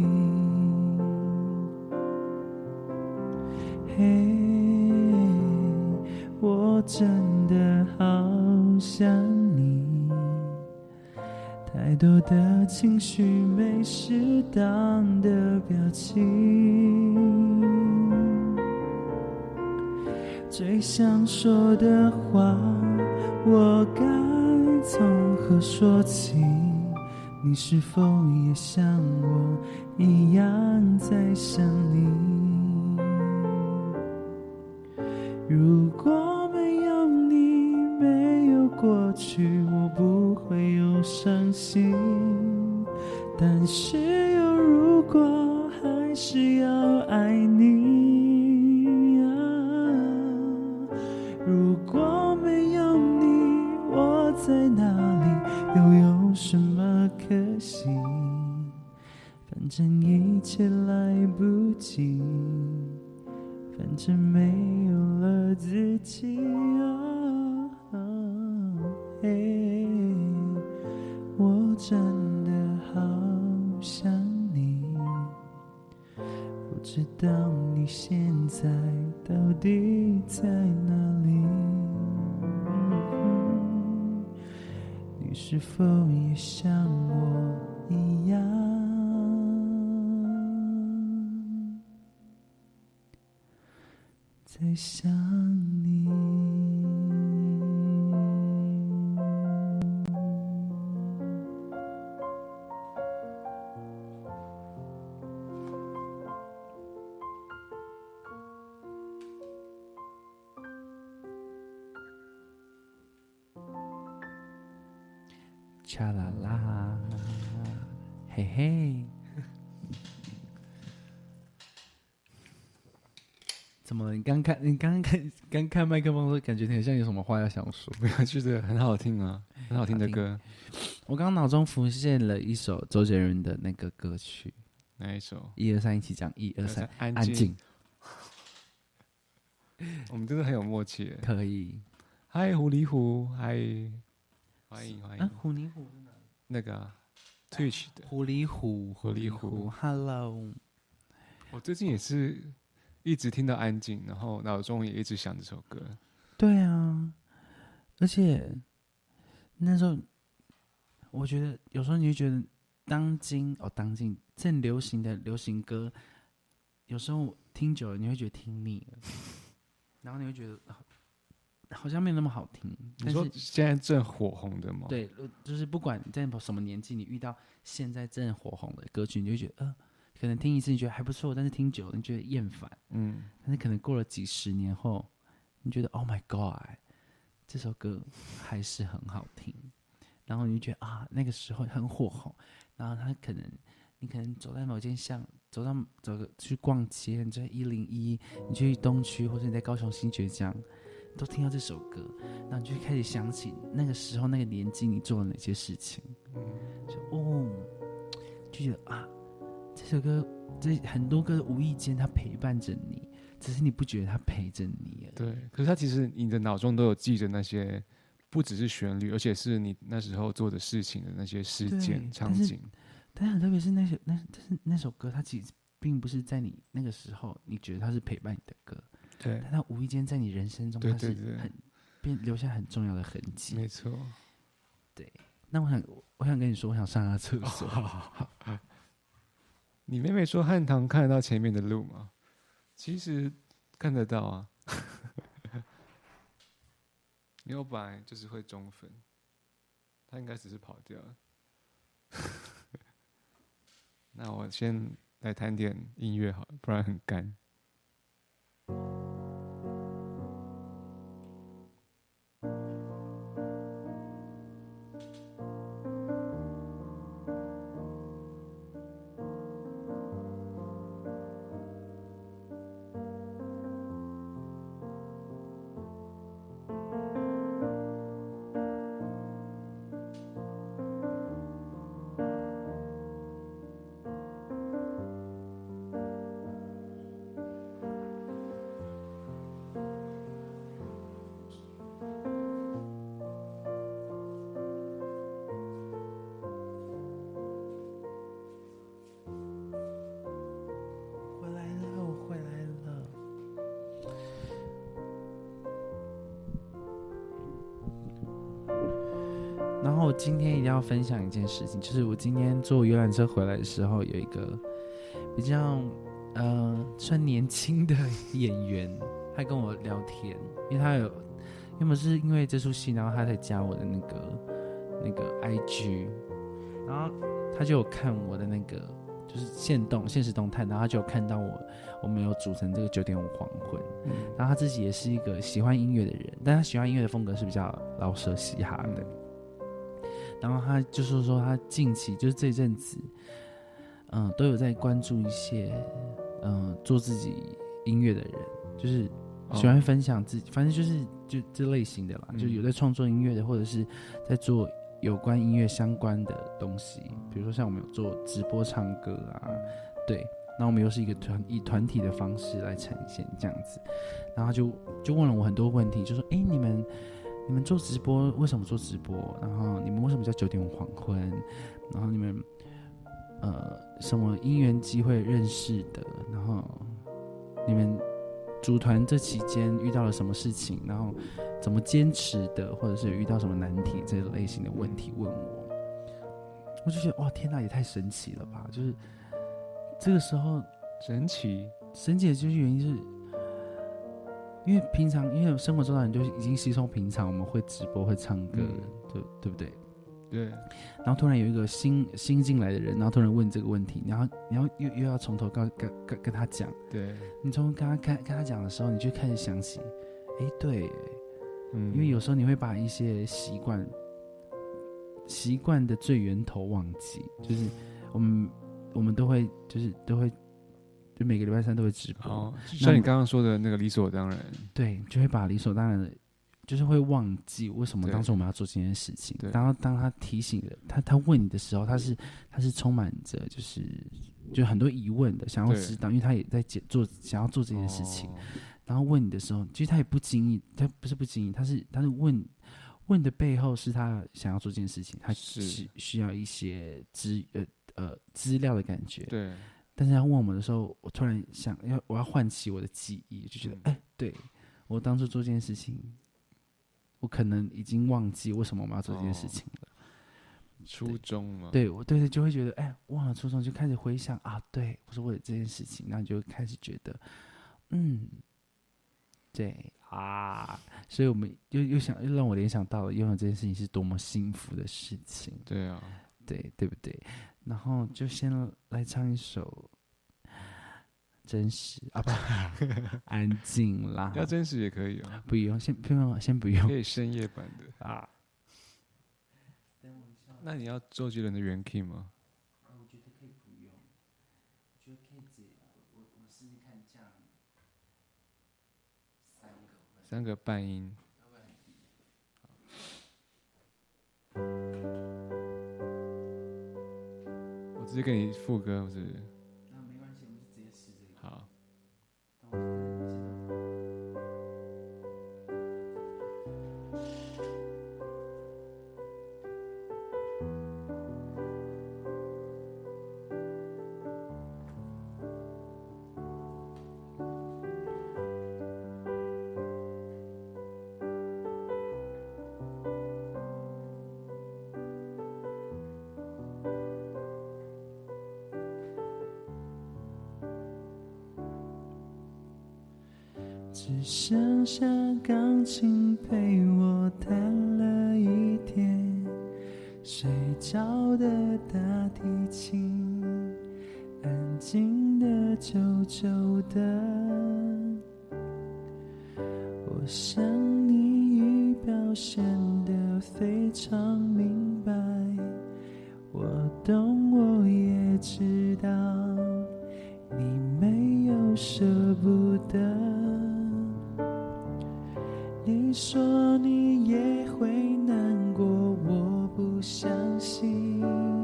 嘿，我真的好想你，太多的情绪没适当的表情，最想说的话我该从何说起？你是否也像我一样在想你？如果没有你，没有过去，我不会有伤心。但是有如果，还是要爱你啊。如果没有你，我在哪里？又有什么可惜？反正一切来不及，反正没有了自己啊。嘿，我真的好想你，不知道你现在到底在哪里？你是否也像我一样在想你？ 恰啦啦，嘿嘿。怎么了？你刚看，你刚刚看，刚看麦克风的时候，感觉你好像有什么话要想说。 没有，觉得很好听啊，很好听的歌。 我刚刚脑中浮现了一首周杰伦的那个歌曲， 哪一首？ 一二三，一起讲，一二三， 安安静。 我们真的很有默契。 可以。 嗨，狐狸虎，嗨，欢迎欢迎。 啊，狐狸虎那个、啊、Twitch 的狐狸虎， 狐狸虎 ，Hello。 我最近也是一直听到安静，然后脑中也一直想这首歌。 对啊，而且那时候我觉得有时候你就觉得当今哦，当今正流行的流行歌，有时候听久了你会觉得听腻了，然后你会觉得好像没有那么好听。 你说现在正火红的吗？ 对，就是不管你在什么年纪，你遇到现在正火红的歌曲，你就会觉得呃，可能听一次你觉得还不错，但是听久了你觉得厌烦。 嗯， 但是可能过了几十年后，你觉得 Oh my God， 这首歌还是很好听。然后你就觉得啊，那个时候很火红。然后他可能，你可能走在某间巷，走到走个去逛街，你在一零一，你去东区，或者你在高雄新崛江，都听到这首歌，然后你就会开始想起那个时候那个年纪你做了哪些事情。嗯，就哦，就觉得啊，这首歌，这很多歌无意间它陪伴着你，只是你不觉得它陪着你而已。 对，可是它其实你的脑中都有记着那些，不只是旋律，而且是你那时候做的事情的那些事件场景。 但是特别是那首那但是那首歌，它其实并不是在你那个时候你觉得它是陪伴你的歌， 对， 但它无意间在你人生中，它是很变留下很重要的痕迹。 没错。 对，那我想我想跟你说，我想上下厕所。 好好好。你妹妹说汉唐看得到前面的路吗？其实看得到啊。因为我本来就是会中分，他应该只是跑掉了。那我先来弹点音乐好了，不然很干。 然后我今天一定要分享一件事情，就是我今天坐游览车回来的时候，有一个比较呃算年轻的演员，他跟我聊天，因为他有，因为是因为这出戏，然后他才加我的那个那个 I G， 然后他就有看我的那个就是限动现实动态，然后他就有看到我我们有组成这个九点五黄昏，嗯，然后他自己也是一个喜欢音乐的人，但他喜欢音乐的风格是比较饶舌嘻哈的。然后他就是说，他近期就是这阵子，嗯，都有在关注一些，嗯，做自己音乐的人，就是喜欢分享自己，哦、反正就是就这类型的啦，嗯、就有在创作音乐的，或者是在做有关音乐相关的东西，比如说像我们有做直播唱歌啊，对，那我们又是一个团以团体的方式来呈现这样子，然后就就问了我很多问题，就说，哎，你们。你们做直播为什么做直播？然后你们为什么叫九点五黄昏？然后你们呃什么因缘机会认识的？然后你们组团这期间遇到了什么事情？然后怎么坚持的？或者是有遇到什么难题这类型的问题问我，我就觉得哇天哪，也太神奇了吧！就是这个时候神奇， 神奇的就是原因是。因为平常，因为生活中的人就已经稀松平常，我们会直播、会唱歌，嗯、对对不对？ 对。 然后突然有一个新新进来的人，然后突然问这个问题，然后然后又又要从头跟跟跟跟他讲。 对。 你从跟他跟跟他讲的时候，你就开始想起，哎，对， 嗯， 因为有时候你会把一些习惯习惯的最源头忘记，就是我们我们都会就是都会就每个礼拜三都会直播， 哦，像你刚刚说的那个理所当然， 对，就会把理所当然的，就是会忘记为什么对当初我们要做这件事情。 对当当他提醒了他，他问你的时候，他是他是充满着就是就很多疑问的，想要对知道，因为他也在解做想要做这件事情。 哦然后问你的时候，其实他也不经意，他不是不经意，他是他是问问的背后是他想要做这件事情，他是需需要一些资呃呃资料的感觉。 对， 但是他问我们的时候，我突然想要我要唤起我的记忆，就觉得嗯哎、对我当初做这件事情，我可能已经忘记为什么我们要做这件事情了。 初中嘛， 对我对对就会觉得哎忘了初衷，就开始回想啊，对我是为了这件事情，然后你就开始觉得嗯。对啊，所以我们又又想又让我联想到了拥有这件事情是多么幸福的事情， 对啊， 对对不对？然后就先来唱一首真实啊，不，安静啦， 要真实也可以啊， 不用，先不用，先不用可以深夜版的。 啊。 那你要周杰伦的原 key 吗？ 我觉得可以不用，我觉得可以直接，我我试试看这样三个。 三个半音。我直接给你副歌，是不是？ 那没关系，我们就直接试这个。 好。 只剩下钢琴陪我弹了一天，睡着的大提琴，安静的久久的。我想你已表现得非常明白，我懂，我也知道，你没有舍不得。你说你也会难过，我不相信。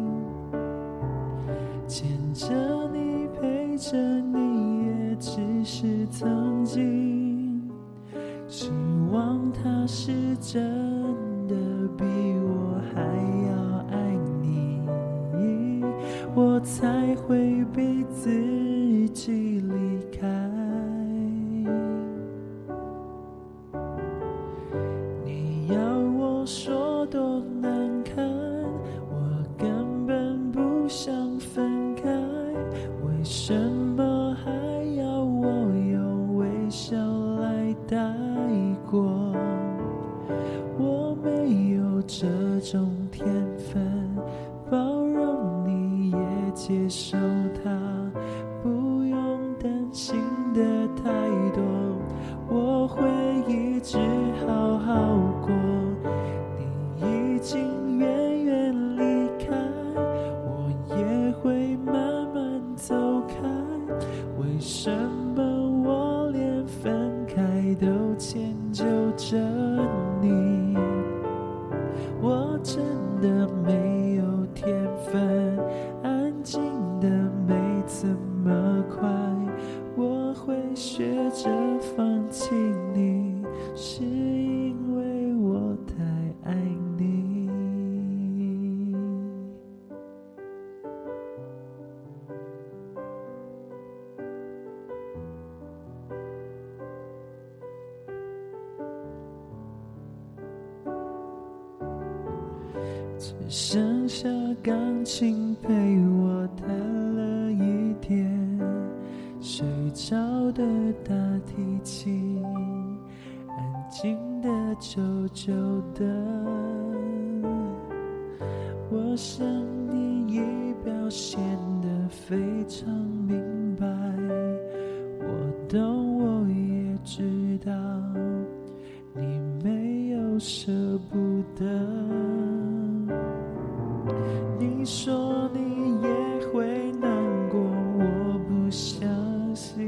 牵着你，陪着你，也只是曾经。希望他是真的比我还要爱你，我才会被自己离开。说多难看，我根本不想分开，为什么还要我用微笑来带过？我没有这种天分，包容你也接受它，不用担心的太多，我会一直好好过。已经远远离开，我也会慢慢走开，为什么我连分开都迁就着你？我真的没有天分，安静的没这么快，我会学着放弃你，是因为我太爱你。只剩下钢琴陪我弹了一天，睡着的大提琴，安静的久久的。我想你已表现得非常明白，我懂，我也知道，你没有舍不得。 你说你也会难过，我不相信。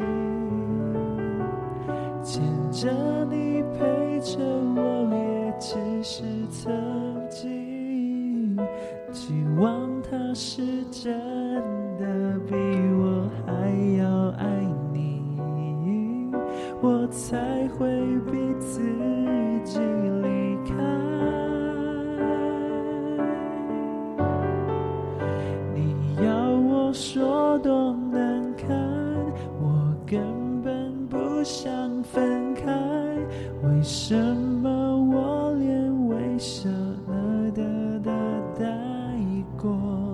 牵着你陪着我，也只是曾经。希望他是真的比我还要爱你，我才会逼自己离开。你要我说多难堪，我根本不想分开，为什么我连微笑了的的带过？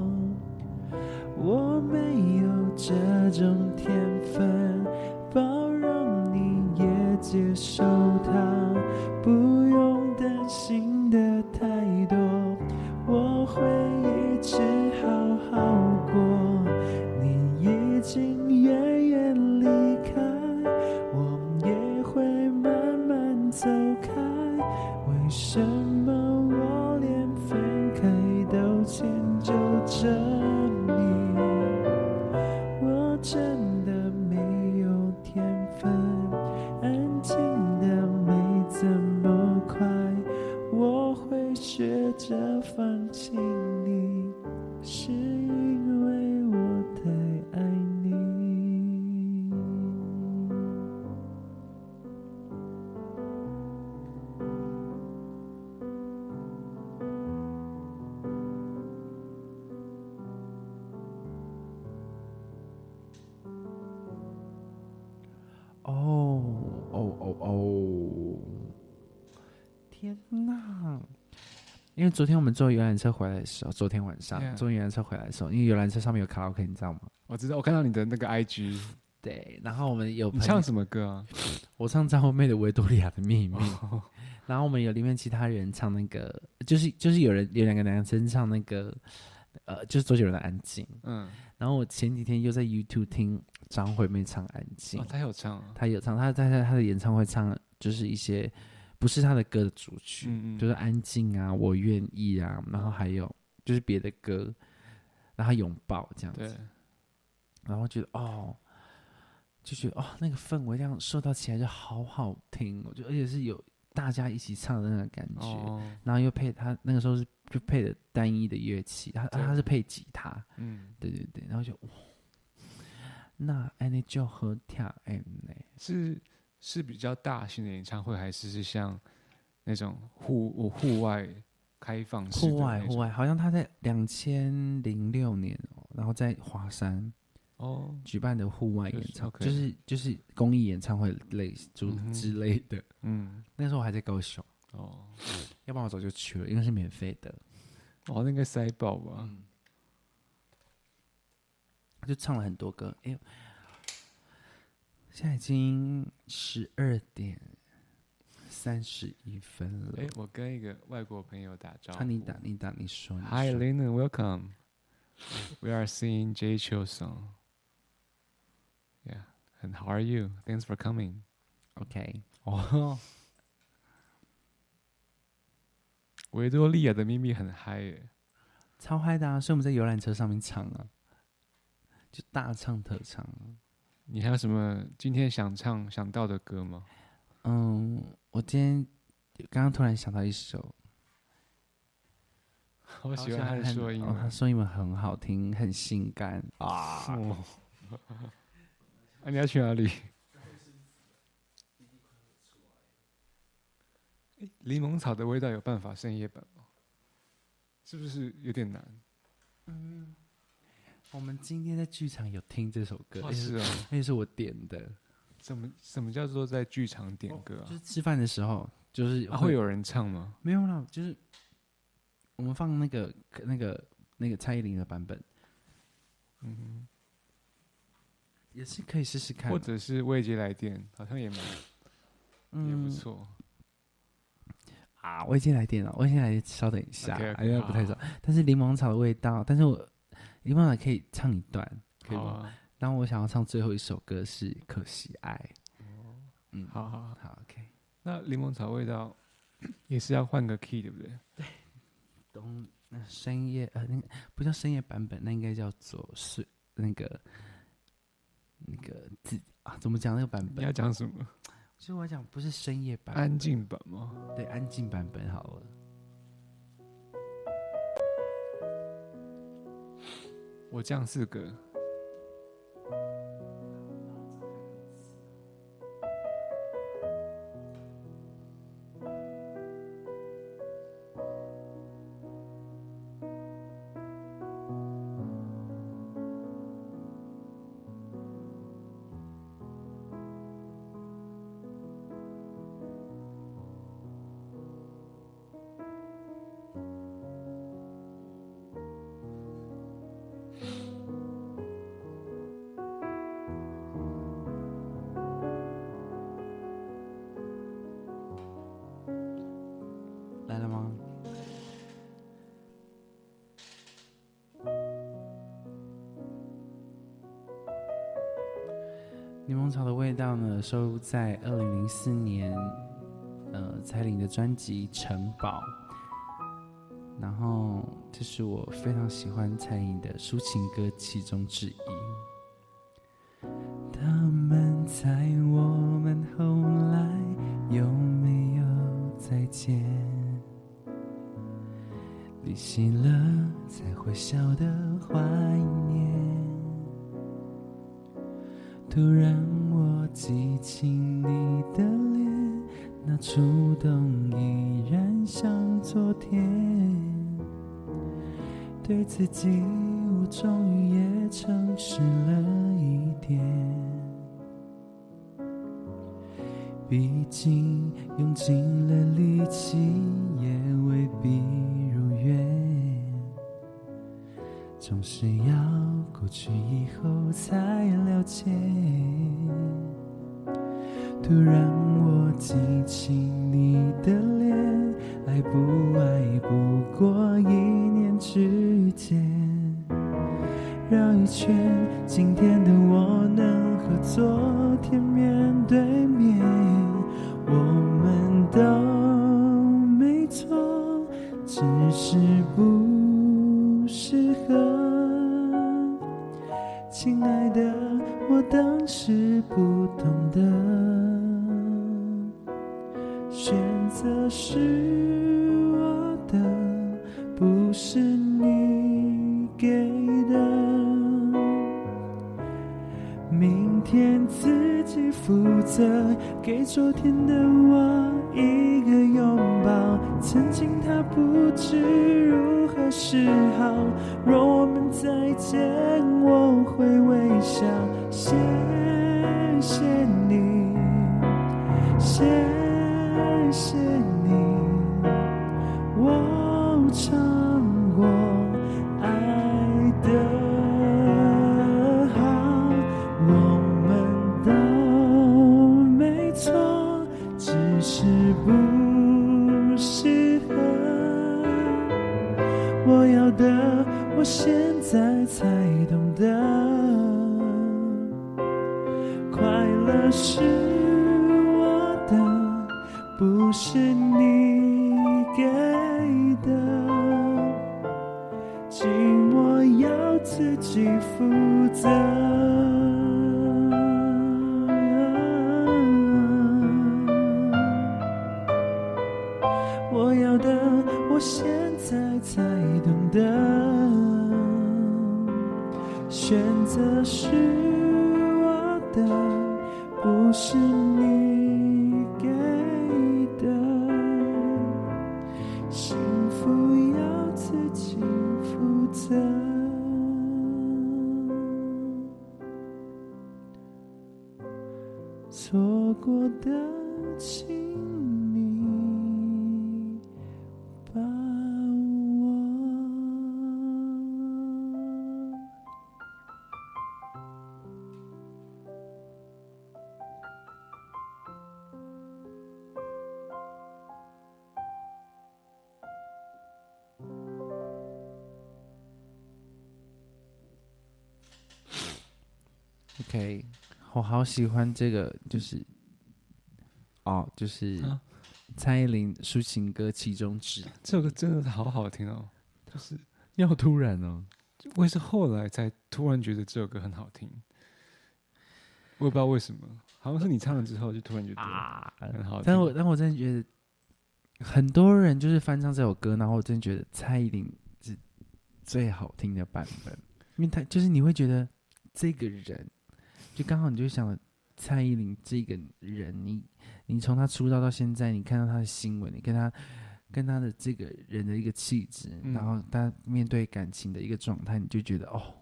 我没有这种天分，包容你也接受它，不用担心的太多，我会一直好好过。你已经远远离开，我也会慢慢走开，为什么我连分开都迁就着你？我真的没有天分，安静的没这么快，我会学着放弃你，是因为我太爱你。哦哦哦哦！天哪！因为昨天我们坐游览车回来的时候，昨天晚上 Yeah. 坐游览车回来的时候，因为游览车上面有卡拉 OK， 你知道吗？ 我知道，我看到你的那个 I G， 对，然后我们有朋友你唱什么歌啊？ 我唱张惠妹的《维多利亚的秘密》oh. 然后我们有里面其他人唱那个，就是就是有人有两个男生唱那个，呃，就是周杰伦的《安静》。嗯，然后我前几天又在 YouTube 听张惠妹唱《安静》 哦，她有唱、啊， 她有唱，她在她的演唱会唱就是一些不是她的歌的主曲，嗯嗯就是《安静》啊，《我愿意》啊，然后还有就是别的歌，然后拥抱这样子，对，然后觉得哦。就觉得哦，那个氛围这样受到起来就好好听，我觉得而且是有大家一起唱的那个感觉，哦、然后又配他那个时候是就配的单一的乐器，他他是配吉他，嗯，对对对，然后就哇，那安尼就好听哎呢， 是是比较大型的演唱会，还是是像那种户户外开放式的那种？ 户外户外，好像他在两千零六年哦，然后在华山。哦，举办的户外演唱会、就是、就是就是公益演唱会类之之类的，嗯，那时候我还在高雄，哦，要不然我早就去了，因为是免费的， 哦，那应该塞爆吧， 嗯，就唱了很多歌，哎、欸，现在已经十二点三十一分了， 哎、欸，我跟一个外国朋友打招呼， 你打你打你说 ，Hi Lena, welcome, we are singing Jay Chou song.Yeah, and how are you? Thanks for coming. OK. 哦， 维多利亚的秘密很嗨耶， 超嗨的啊！所以我们在游览车上面唱啊，就大唱特唱啊。 你还有什么今天想唱想到的歌吗？ 嗯，我今天刚刚突然想到一首， 我喜欢他的说英文， 哦、他说英文很好听，很性感啊。哦啊，你要去哪里？柠檬草的味道有办法深夜版吗？是不是有点难？ 嗯，我们今天在剧场有听这首歌， 哦、是啊， 那也是我点的。 什么什么叫做在剧场点歌啊？ 哦、就是吃饭的时候，就是会、 啊、会有人唱吗？ 没有啦，就是我们放那个那个那个蔡依林的版本。嗯。也是可以试试看， 或者是未接来电，好像也蛮、嗯、也不错啊。未接来电啊，未接来电，稍等一下， okay, okay, 因为不太熟。但是柠檬草的味道，但是我柠檬草可以唱一段，可以吗？啊、然后我想要唱最后一首歌是《可惜爱》。 哦，嗯，好好好好 ，OK。 那柠檬草味道也是要换个 key， 对不对？ 对，咚那深夜呃，那个不叫深夜版本，那应该叫做是那个那个字啊，怎么讲那个版你本？ 要讲什么？ 其实我讲不是深夜版本， 安静版吗？ 对，安静版本好了。 我降四个。 来了吗？柠檬草的味道呢，收录在二零零四年，呃，蔡琳的专辑《城堡》。然后，这是我非常喜欢蔡琳的抒情歌其中之一。他们猜我们后来有没有再见？离席了才会笑得怀念。突然我记起你的脸，那触动依然像昨天。对自己我终于也诚实了一点，毕竟用尽了力气也未必如愿，总是要过去以后才了解。突然我记起你的脸，爱不爱不过一念之间，绕一圈，今天的我能和昨天面对面，我们都没错，只是不适合。亲爱的，我当时不懂得，选择是我的，不是你给的。明天自己负责，给昨天的我一个拥抱。曾经他不知如何是好，若我们再见，我会微笑。谢谢你，谢谢你，我尝过爱的好，我们都没错，只是不适合。我要的，我现在才懂得，快乐是我的，不是你给的，寂寞要自己负责。我要的，我现在才懂得，选择是我的，不是你给的，幸福要自己负责。错过的请你把握。OK， 我好喜欢这个，就是哦，就是啊蔡依林抒情歌其中之一。 这首歌真的好好听哦。 就是你好突然哦。 我也是后来才突然觉得这首歌很好听，我也不知道为什么，好像是你唱了之后就突然觉得很好听。 但我但我真的觉得很多人就是翻唱这首歌，然后我真的觉得蔡依林是最好听的版本，因为他就是你会觉得这个人，就刚好你就想了蔡依林这个人，你你从他出道到现在，你看到他的新闻，你跟他跟他的这个人的一个气质， 嗯、 然后他面对感情的一个状态，你就觉得哦，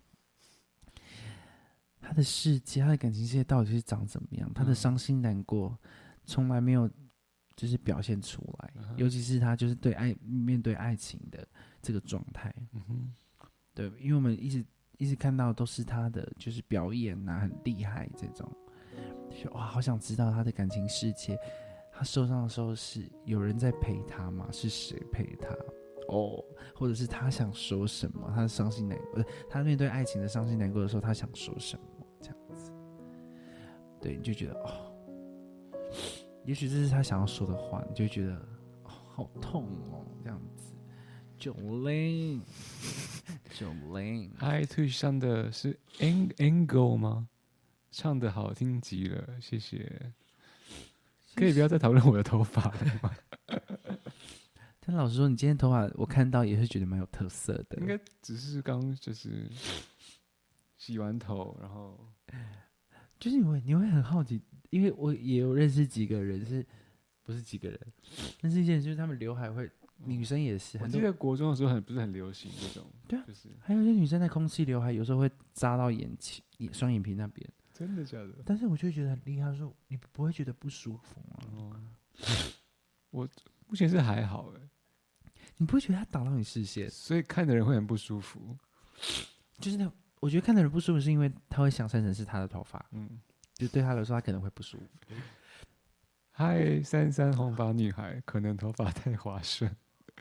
他的世界，他的感情世界到底是长怎么样？他的伤心难过从来没有就是表现出来， 嗯、 尤其是他就是对爱面对爱情的这个状态。 嗯哼， 对，因为我们一直一直看到都是他的就是表演啊，很厉害这种，就哇，好想知道他的感情世界。他受伤的时候是有人在陪他吗？是谁陪他？哦，或者是他想说什么？他的伤心难过，他面对爱情的伤心难过的时候，他想说什么？这样子，对，你就觉得哦，也许这是他想要说的话，你就觉得哦，好痛哦，这样子。九零，九零， 嗨，推上的是 Angle 吗？唱的好听极了，谢谢。可以不要再讨论我的头发了吗？ 但老实说，你今天头发我看到也是觉得蛮有特色的。 应该只是刚就是洗完头，然后就是你会你会很好奇，因为我也有认识几个人是，不是几个人，但是一些人就是他们刘海会，女生也是。 我记得国中的时候很不是很流行这种， 对啊， 就是还有一些女生在空气刘海有时候会扎到眼前双眼皮那边。 真的假的？ 但是我就会觉得很厉害，说你不会觉得不舒服吗？ 哦，我目前是还好哎， 你不会觉得它挡到你视线， 所以看的人会很不舒服。 就是那我觉得看的人不舒服，是因为他会想象成是他的头发， 嗯， 就对他来说他可能会不舒服。 嗨，三三红发女孩，可能头发太滑顺，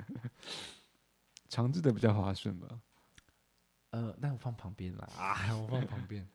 长直的比较滑顺吧。 呃，那我放旁边啦，啊，我放旁边。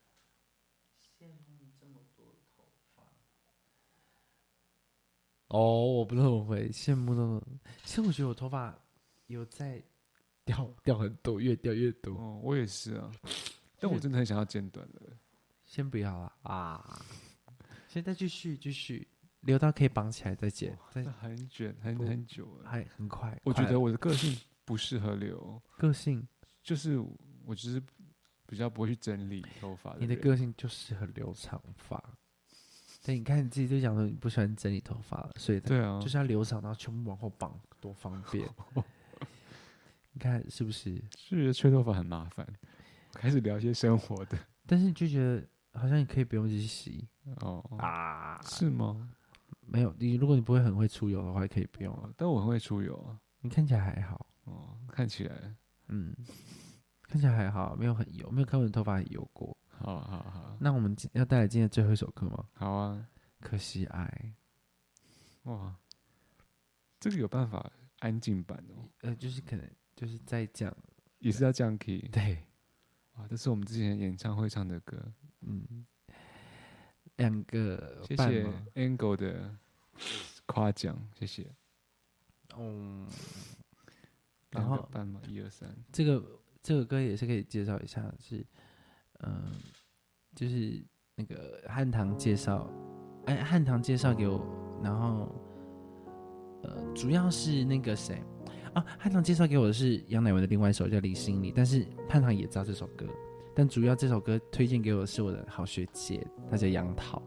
哦，我不后悔，羡慕那种。其实我觉得我头发有在掉掉很多，越掉越多。 哦，我也是啊，但我真的很想要剪短的。 先不要了啊，现在继续继续留到可以绑起来再剪，再很卷，很很久了， 还很快。 我觉得我的个性不适合留个性， 就是我只是比较不会去整理头发的。 你的个性就适合留长发。对，你看你自己就讲说你不喜欢整理头发了，所以对啊， 就是要留长，然后全部往后绑，多方便。你看是不是？ 是觉得吹头发很麻烦，开始聊一些生活的， 但是就觉得好像你可以不用去洗哦啊？ 是吗？ 没有，你如果你不会很会出油的话，可以不用哦，但我很会出油啊。 你看起来还好哦，看起来， 嗯，看起来还好，没有很油，没有看过你头发很油过。 好好好， 那我们要带来今天的最后一首歌吗？ 好啊。 可惜爱， 哇，这个有办法安静版哦？ 呃，就是可能就是在讲， 也是要降 key。 对， 哇，这是我们之前演唱会唱的歌。 嗯，两个谢谢半吗 Angle 的夸奖，谢谢。 嗯， 两然后个半嘛，一二三。 这个这个歌也是可以介绍一下，是嗯、呃，就是那个汉唐介绍，哎，汉唐介绍给我，然后呃，主要是那个谁啊，汉唐介绍给我的是杨乃文的另外一首叫《离心里》，但是汉唐也知道这首歌，但主要这首歌推荐给我的是我的好学姐，她叫杨桃，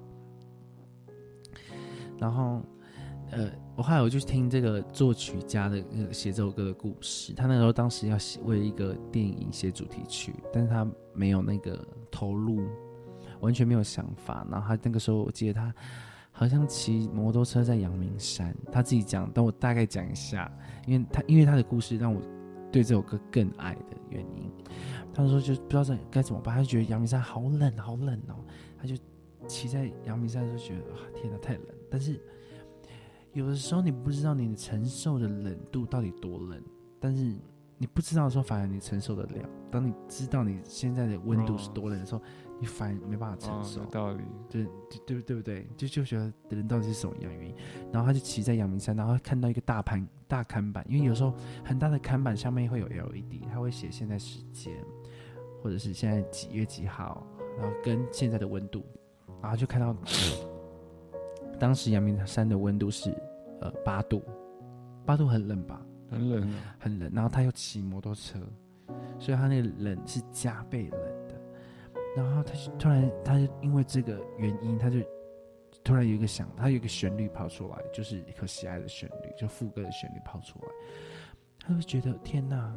然后。呃，我后来我就听这个作曲家的呃写这首歌的故事。他那时候当时要写为一个电影写主题曲，但是他没有那个投入，完全没有想法。然后他那个时候，我记得他好像骑摩托车在阳明山，他自己讲，但我大概讲一下，因为他因为他的故事让我对这首歌更爱的原因。他说就不知道该怎么办，他就觉得阳明山好冷好冷哦，他就骑在阳明山的时候觉得啊天哪太冷，但是。有的时候你不知道你承受的冷度到底多冷，但是你不知道的时候，反而你承受得了；当你知道你现在的温度是多冷的时候，哦、你反而没办法承受。 哦、有道理， 对对对不对？就就觉得人到底是什么样原因？然后他就骑在阳明山，然后看到一个大盘大看板，因为有时候很大的看板上面会有 L E D， 它会写现在时间，或者是现在几月几号，然后跟现在的温度，然后就看到当时阳明山的温度是呃八度，八度很冷吧？ 很冷啊， 很冷。然后他又骑摩托车，所以他那个冷是加倍冷的。然后他就突然，他就因为这个原因，他就突然有一个想，他有一个旋律跑出来，就是一可喜爱的旋律，就副歌的旋律跑出来，他就觉得天哪！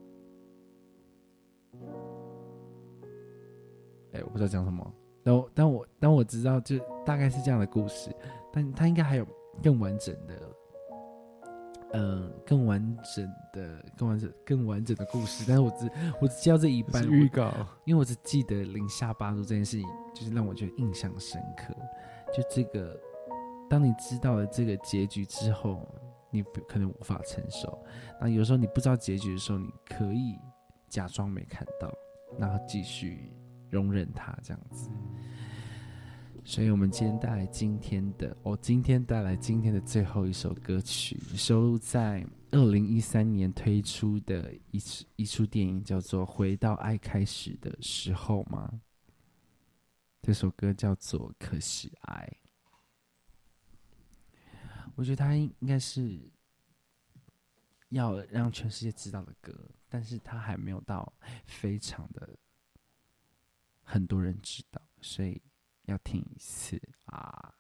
哎，我不知道讲什么，但我但我但我知道，就大概是这样的故事，但他应该还有更完整的。嗯，更完整的、更完整、更完整的故事，但是我只我只记到这一半。 预告， 因为我只记得零下八度这件事情，就是让我觉得印象深刻。就这个，当你知道了这个结局之后，你可能无法承受。那有时候你不知道结局的时候，你可以假装没看到，然后继续容忍它，这样子。所以我们今天带来今天的，我、哦、今天带来今天的最后一首歌曲，收录在二零一三年推出的一出一出电影，叫做《回到爱开始的时候》吗？这首歌叫做《可是爱》，我觉得它应该是要让全世界知道的歌，但是它还没有到非常的很多人知道，所以。要听一次啊！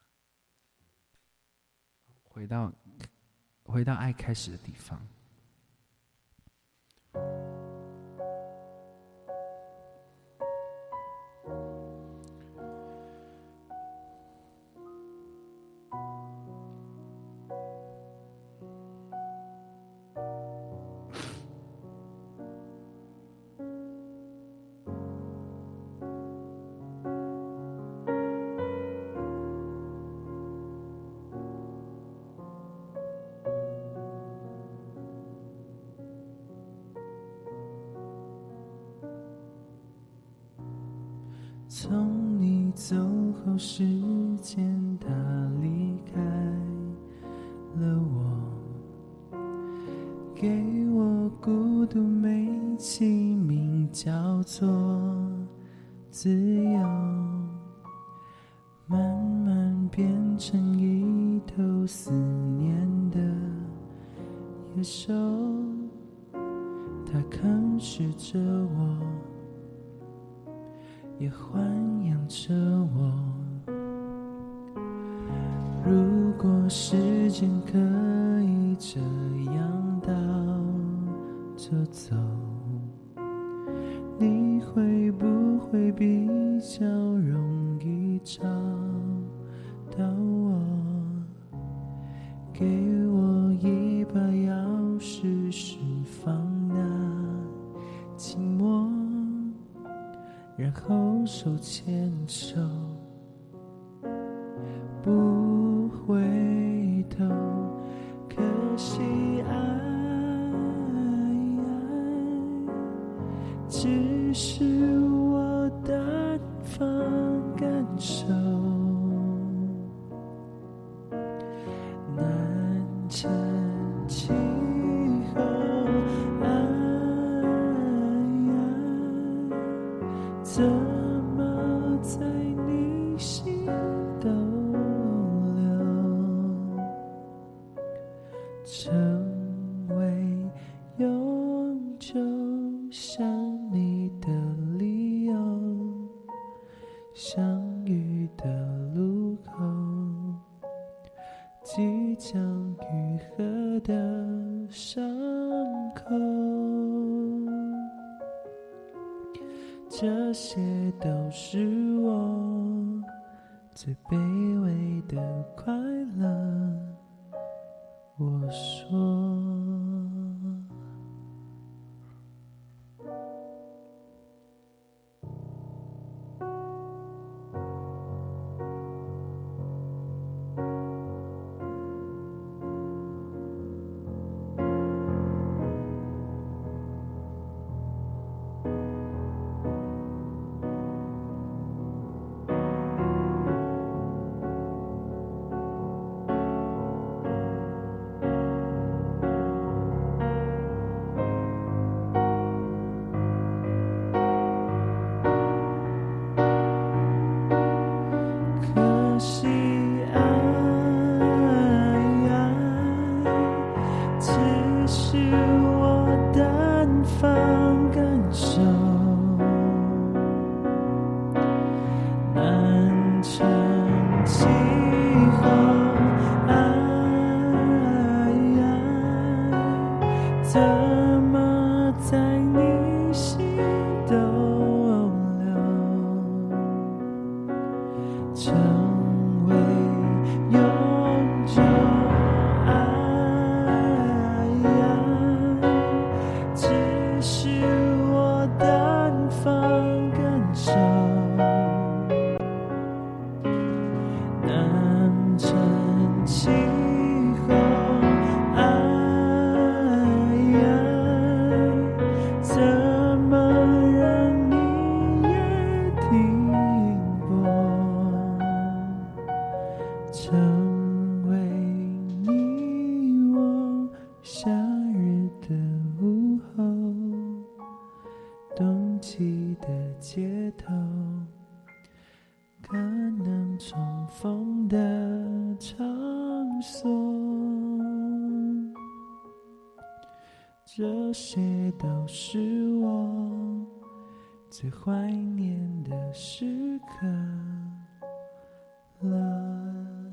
回到回到爱开始的地方。从你走后，时间它离开了我，给我孤独美其名叫做自由，慢慢变成一头思念的野兽，它啃食着我，也豢养着我。如果时间可以这样倒着走，你会不会比较容易找到我？给我一把钥匙，释放那寂寞，然后手牵手，不回头。可惜爱只是我单方感受，难撑气候。怎么在你心逗留，成为永久想你的理由。相遇的路口，即将愈合的伤口，这些都是我最卑微的快乐。我说。 成为永久爱，只是我单方感受，难成气候，爱怎么让你也停泊，成为你我夏日的午后，冬季的街头，可能重逢的场所，这些都是我最怀念的时刻了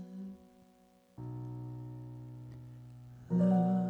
了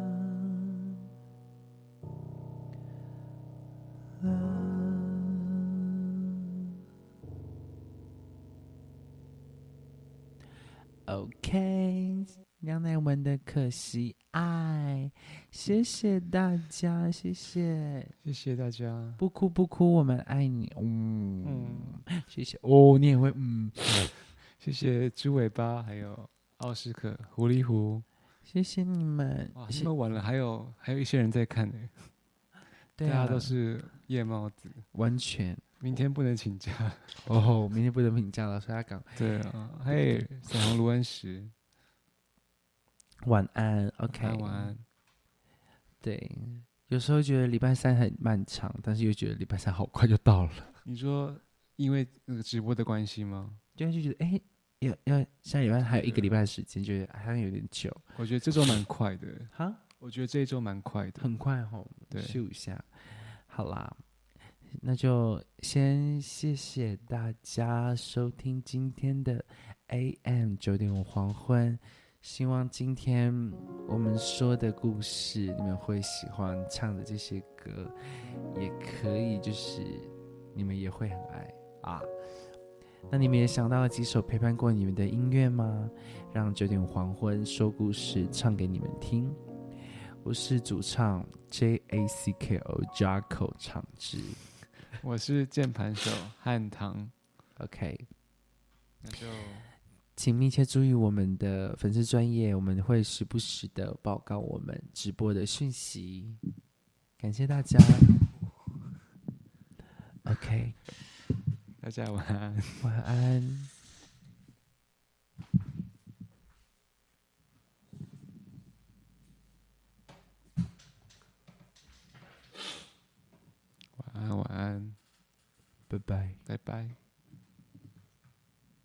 了。OK， 梁乃文的可惜爱，谢谢大家，谢谢， 谢谢大家。 不哭不哭，我们爱你，嗯， 嗯， 谢谢哦，你也会嗯， 谢谢猪尾巴，还有奥斯克、狐狸湖。 谢谢你们， 哇， 谢那么晚了，还有还有一些人在看呢。 对啊， 大家都是夜猫子， 完全明天不能请假。 哦，明天不能请假了，所以要赶对啊，嘿，彩虹卢恩石， 晚安，OK， 晚安晚安。 对，有时候觉得礼拜三很漫长，但是又觉得礼拜三好快就到了， 你说因为那个直播的关系吗？ 就就觉得哎，要要下礼拜还有一个礼拜的时间，觉得好像有点久， 我觉得这周蛮快的。 哈。 我觉得这一周蛮快的。 很快吼， 对， 咻一下，好啦，那就先谢谢大家收听今天的 A M 九点五黄昏，希望今天我们说的故事你们会喜欢，唱的这些歌也可以，就是你们也会很爱啊。那你们也想到了几首陪伴过你们的音乐吗？让九点五黄昏说故事唱给你们听。我是主唱 J A C K O Jacko 长之， 我是键盘手汉唐。 OK， 那就请密切注意我们的粉丝专页，我们会时不时的报告我们直播的讯息。感谢大家。OK， 大家晚安。 晚安。 晚安晚安， 拜拜， 拜拜。